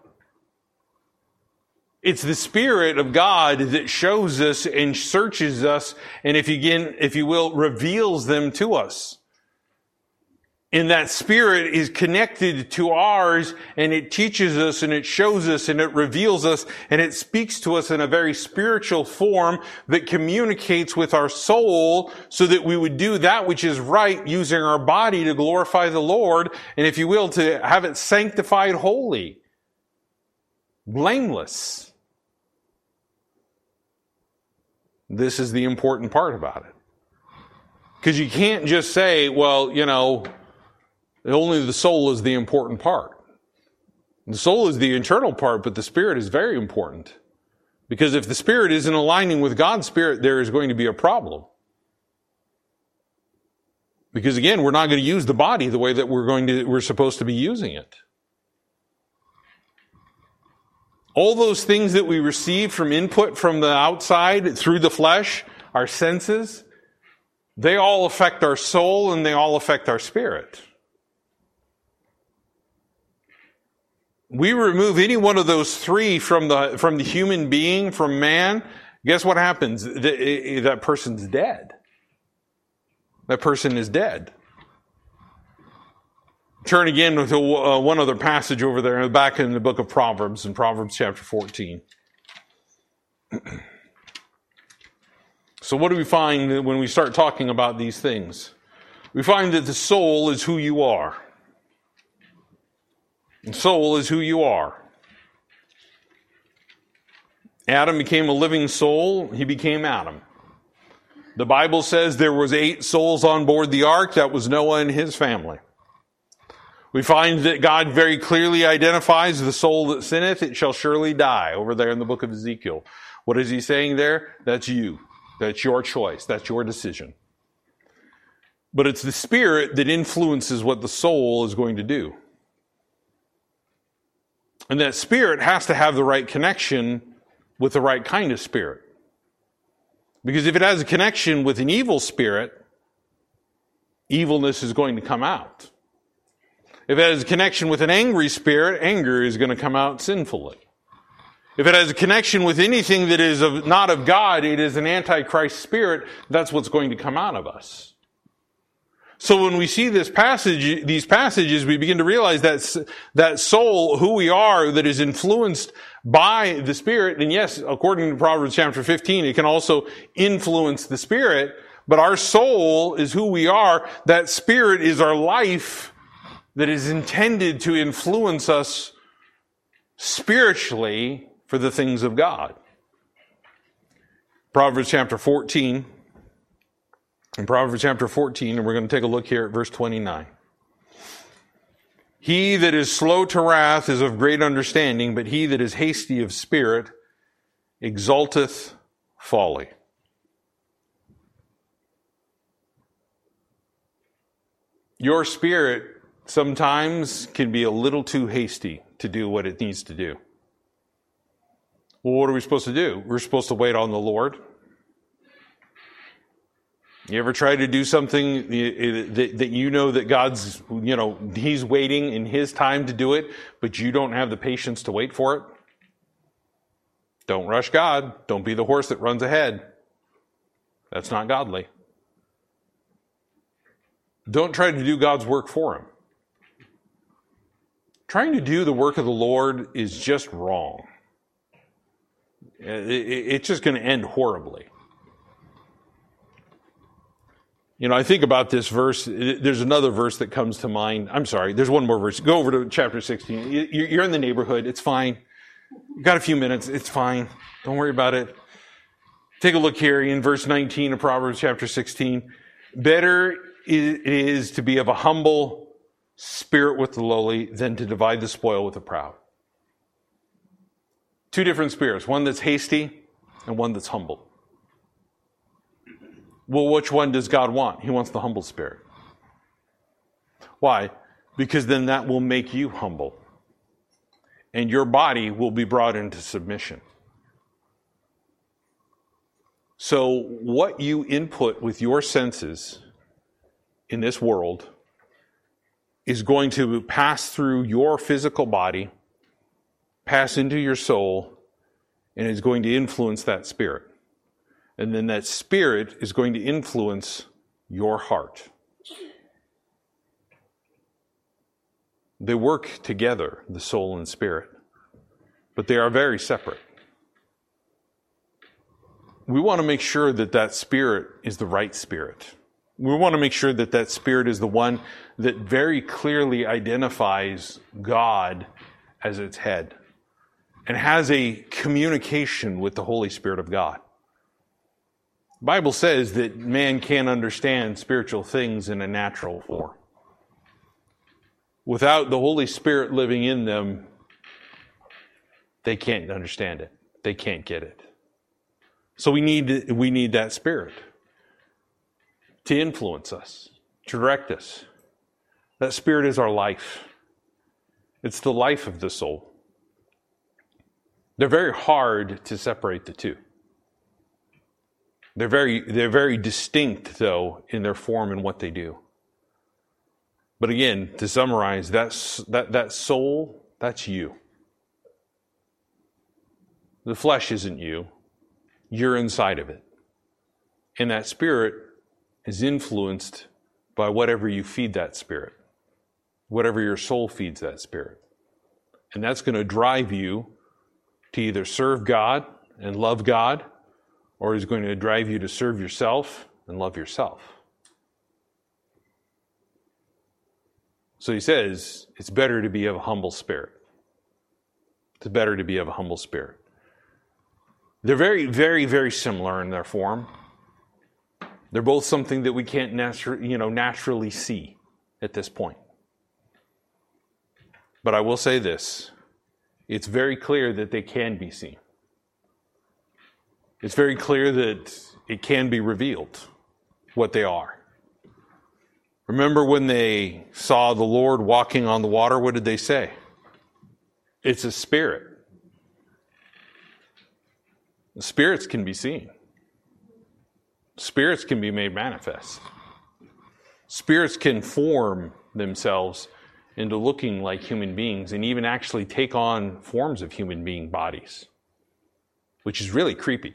It's the Spirit of God that shows us and searches us, and if you again, if you will, reveals them to us. And that Spirit is connected to ours, and it teaches us, and it shows us, and it reveals us, and it speaks to us in a very spiritual form that communicates with our soul so that we would do that which is right, using our body to glorify the Lord, and if you will, to have it sanctified holy, blameless. This is the important part about it. Because you can't just say, well, you know, only the soul is the important part. The soul is the internal part, but the Spirit is very important. Because if the Spirit isn't aligning with God's Spirit, there is going to be a problem. Because again, we're not going to use the body the way that we're going to, we're supposed to be using it. All those things that we receive from input from the outside through the flesh, our senses, they all affect our soul and they all affect our spirit. We remove any one of those three from the from the human being, from man, guess what happens? That, that person's dead. That person is dead. Turn again to uh, one other passage over there, back in the book of Proverbs, in Proverbs chapter fourteen. So what do we find when we start talking about these things? We find that the soul is who you are. The soul is who you are. Adam became a living soul. He became Adam. The Bible says there was eight souls on board the ark. That was Noah and his family. We find that God very clearly identifies the soul that sinneth, it shall surely die, over there in the book of Ezekiel. What is he saying there? That's you. That's your choice. That's your decision. But it's the Spirit that influences what the soul is going to do. And that spirit has to have the right connection with the right kind of spirit. Because if it has a connection with an evil spirit, evilness is going to come out. If it has a connection with an angry spirit, anger is going to come out sinfully. If it has a connection with anything that is of, not of God, it is an antichrist spirit, that's what's going to come out of us. So when we see this passage, these passages, we begin to realize that that soul, who we are, that is influenced by the Spirit. And yes, according to Proverbs chapter fifteen, it can also influence the Spirit. But our soul is who we are. That Spirit is our life that is intended to influence us spiritually for the things of God. Proverbs chapter fourteen. In Proverbs chapter fourteen, and we're going to take a look here at verse twenty-nine. He that is slow to wrath is of great understanding, but he that is hasty of spirit exalteth folly. Your spirit sometimes can be a little too hasty to do what it needs to do. Well, what are we supposed to do? We're supposed to wait on the Lord. You ever try to do something that you know that God's, you know, He's waiting in His time to do it, but you don't have the patience to wait for it? Don't rush God. Don't be the horse that runs ahead. That's not godly. Don't try to do God's work for Him. Trying to do the work of the Lord is just wrong. It's just going to end horribly. You know, I think about this verse. There's another verse that comes to mind. I'm sorry, there's one more verse. Go over to chapter sixteen. You're in the neighborhood. It's fine. You've got a few minutes. It's fine. Don't worry about it. Take a look here in verse nineteen of Proverbs chapter sixteen. Better it is to be of a humble spirit with the lowly than to divide the spoil with the proud. Two different spirits. One that's hasty and one that's humble. Well, which one does God want? He wants the humble spirit. Why? Because then that will make you humble. And your body will be brought into submission. So what you input with your senses in this world is going to pass through your physical body, pass into your soul, and is going to influence that spirit. And then that spirit is going to influence your heart. They work together, the soul and spirit, but they are very separate. We want to make sure that that spirit is the right spirit. We want to make sure that that spirit is the one that very clearly identifies God as its head and has a communication with the Holy Spirit of God. The Bible says that man can't understand spiritual things in a natural form. Without the Holy Spirit living in them, they can't understand it. They can't get it. So we need, we need that Spirit to influence us, to direct us. That Spirit is our life. It's the life of the soul. They're very hard to separate the two. They're very, they're very distinct, though, in their form and what they do. But again, to summarize, that's, that, that soul, that's you. The flesh isn't you. You're inside of it. And that spirit is influenced by whatever you feed that spirit, whatever your soul feeds that spirit. And that's going to drive you to either serve God and love God, or is going to drive you to serve yourself and love yourself. So he says, it's better to be of a humble spirit. It's better to be of a humble spirit. They're very, very, very similar in their form. They're both something that we can't natu- you know, naturally see at this point. But I will say this. It's very clear that they can be seen. It's very clear that it can be revealed what they are. Remember when they saw the Lord walking on the water, what did they say? It's a spirit. Spirits can be seen. Spirits can be made manifest. Spirits can form themselves into looking like human beings and even actually take on forms of human being bodies, which is really creepy.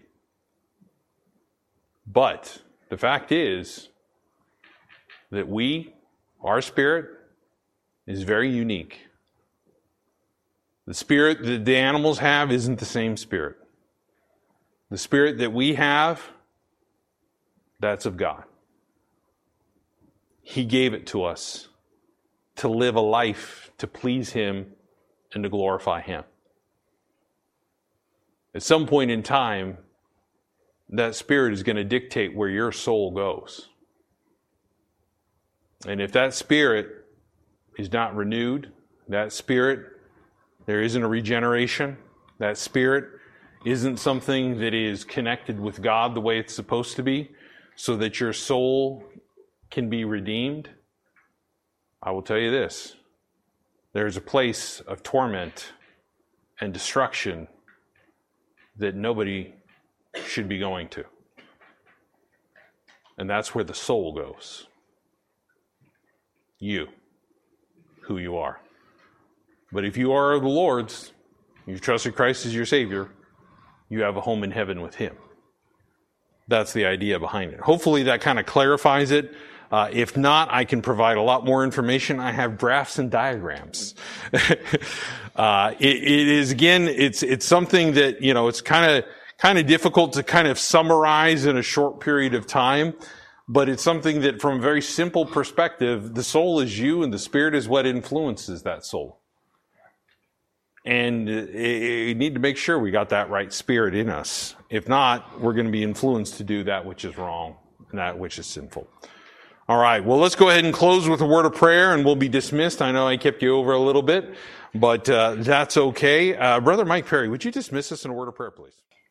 But the fact is that we, our spirit, is very unique. The spirit that the animals have isn't the same spirit. The spirit that we have, that's of God. He gave it to us to live a life to please Him and to glorify Him. At some point in time, that spirit is going to dictate where your soul goes. And if that spirit is not renewed, that spirit, there isn't a regeneration, that spirit isn't something that is connected with God the way it's supposed to be, so that your soul can be redeemed, I will tell you this: there's a place of torment and destruction that nobody should be going to. And that's where the soul goes. You, who you are. But if you are the Lord's, you've trusted Christ as your Savior, you have a home in heaven with Him. That's the idea behind it. Hopefully that kind of clarifies it. Uh, if not, I can provide a lot more information. I have graphs and diagrams. uh, it, it is, again, it's, it's something that, you know, it's kind of, kind of difficult to kind of summarize in a short period of time, but it's something that from a very simple perspective, the soul is you and the spirit is what influences that soul. And you need to make sure we got that right spirit in us. If not, we're going to be influenced to do that which is wrong and that which is sinful. All right, well, let's go ahead and close with a word of prayer, and we'll be dismissed. I know I kept you over a little bit, but uh, that's okay. Uh, Brother Mike Perry, would you dismiss us in a word of prayer, please?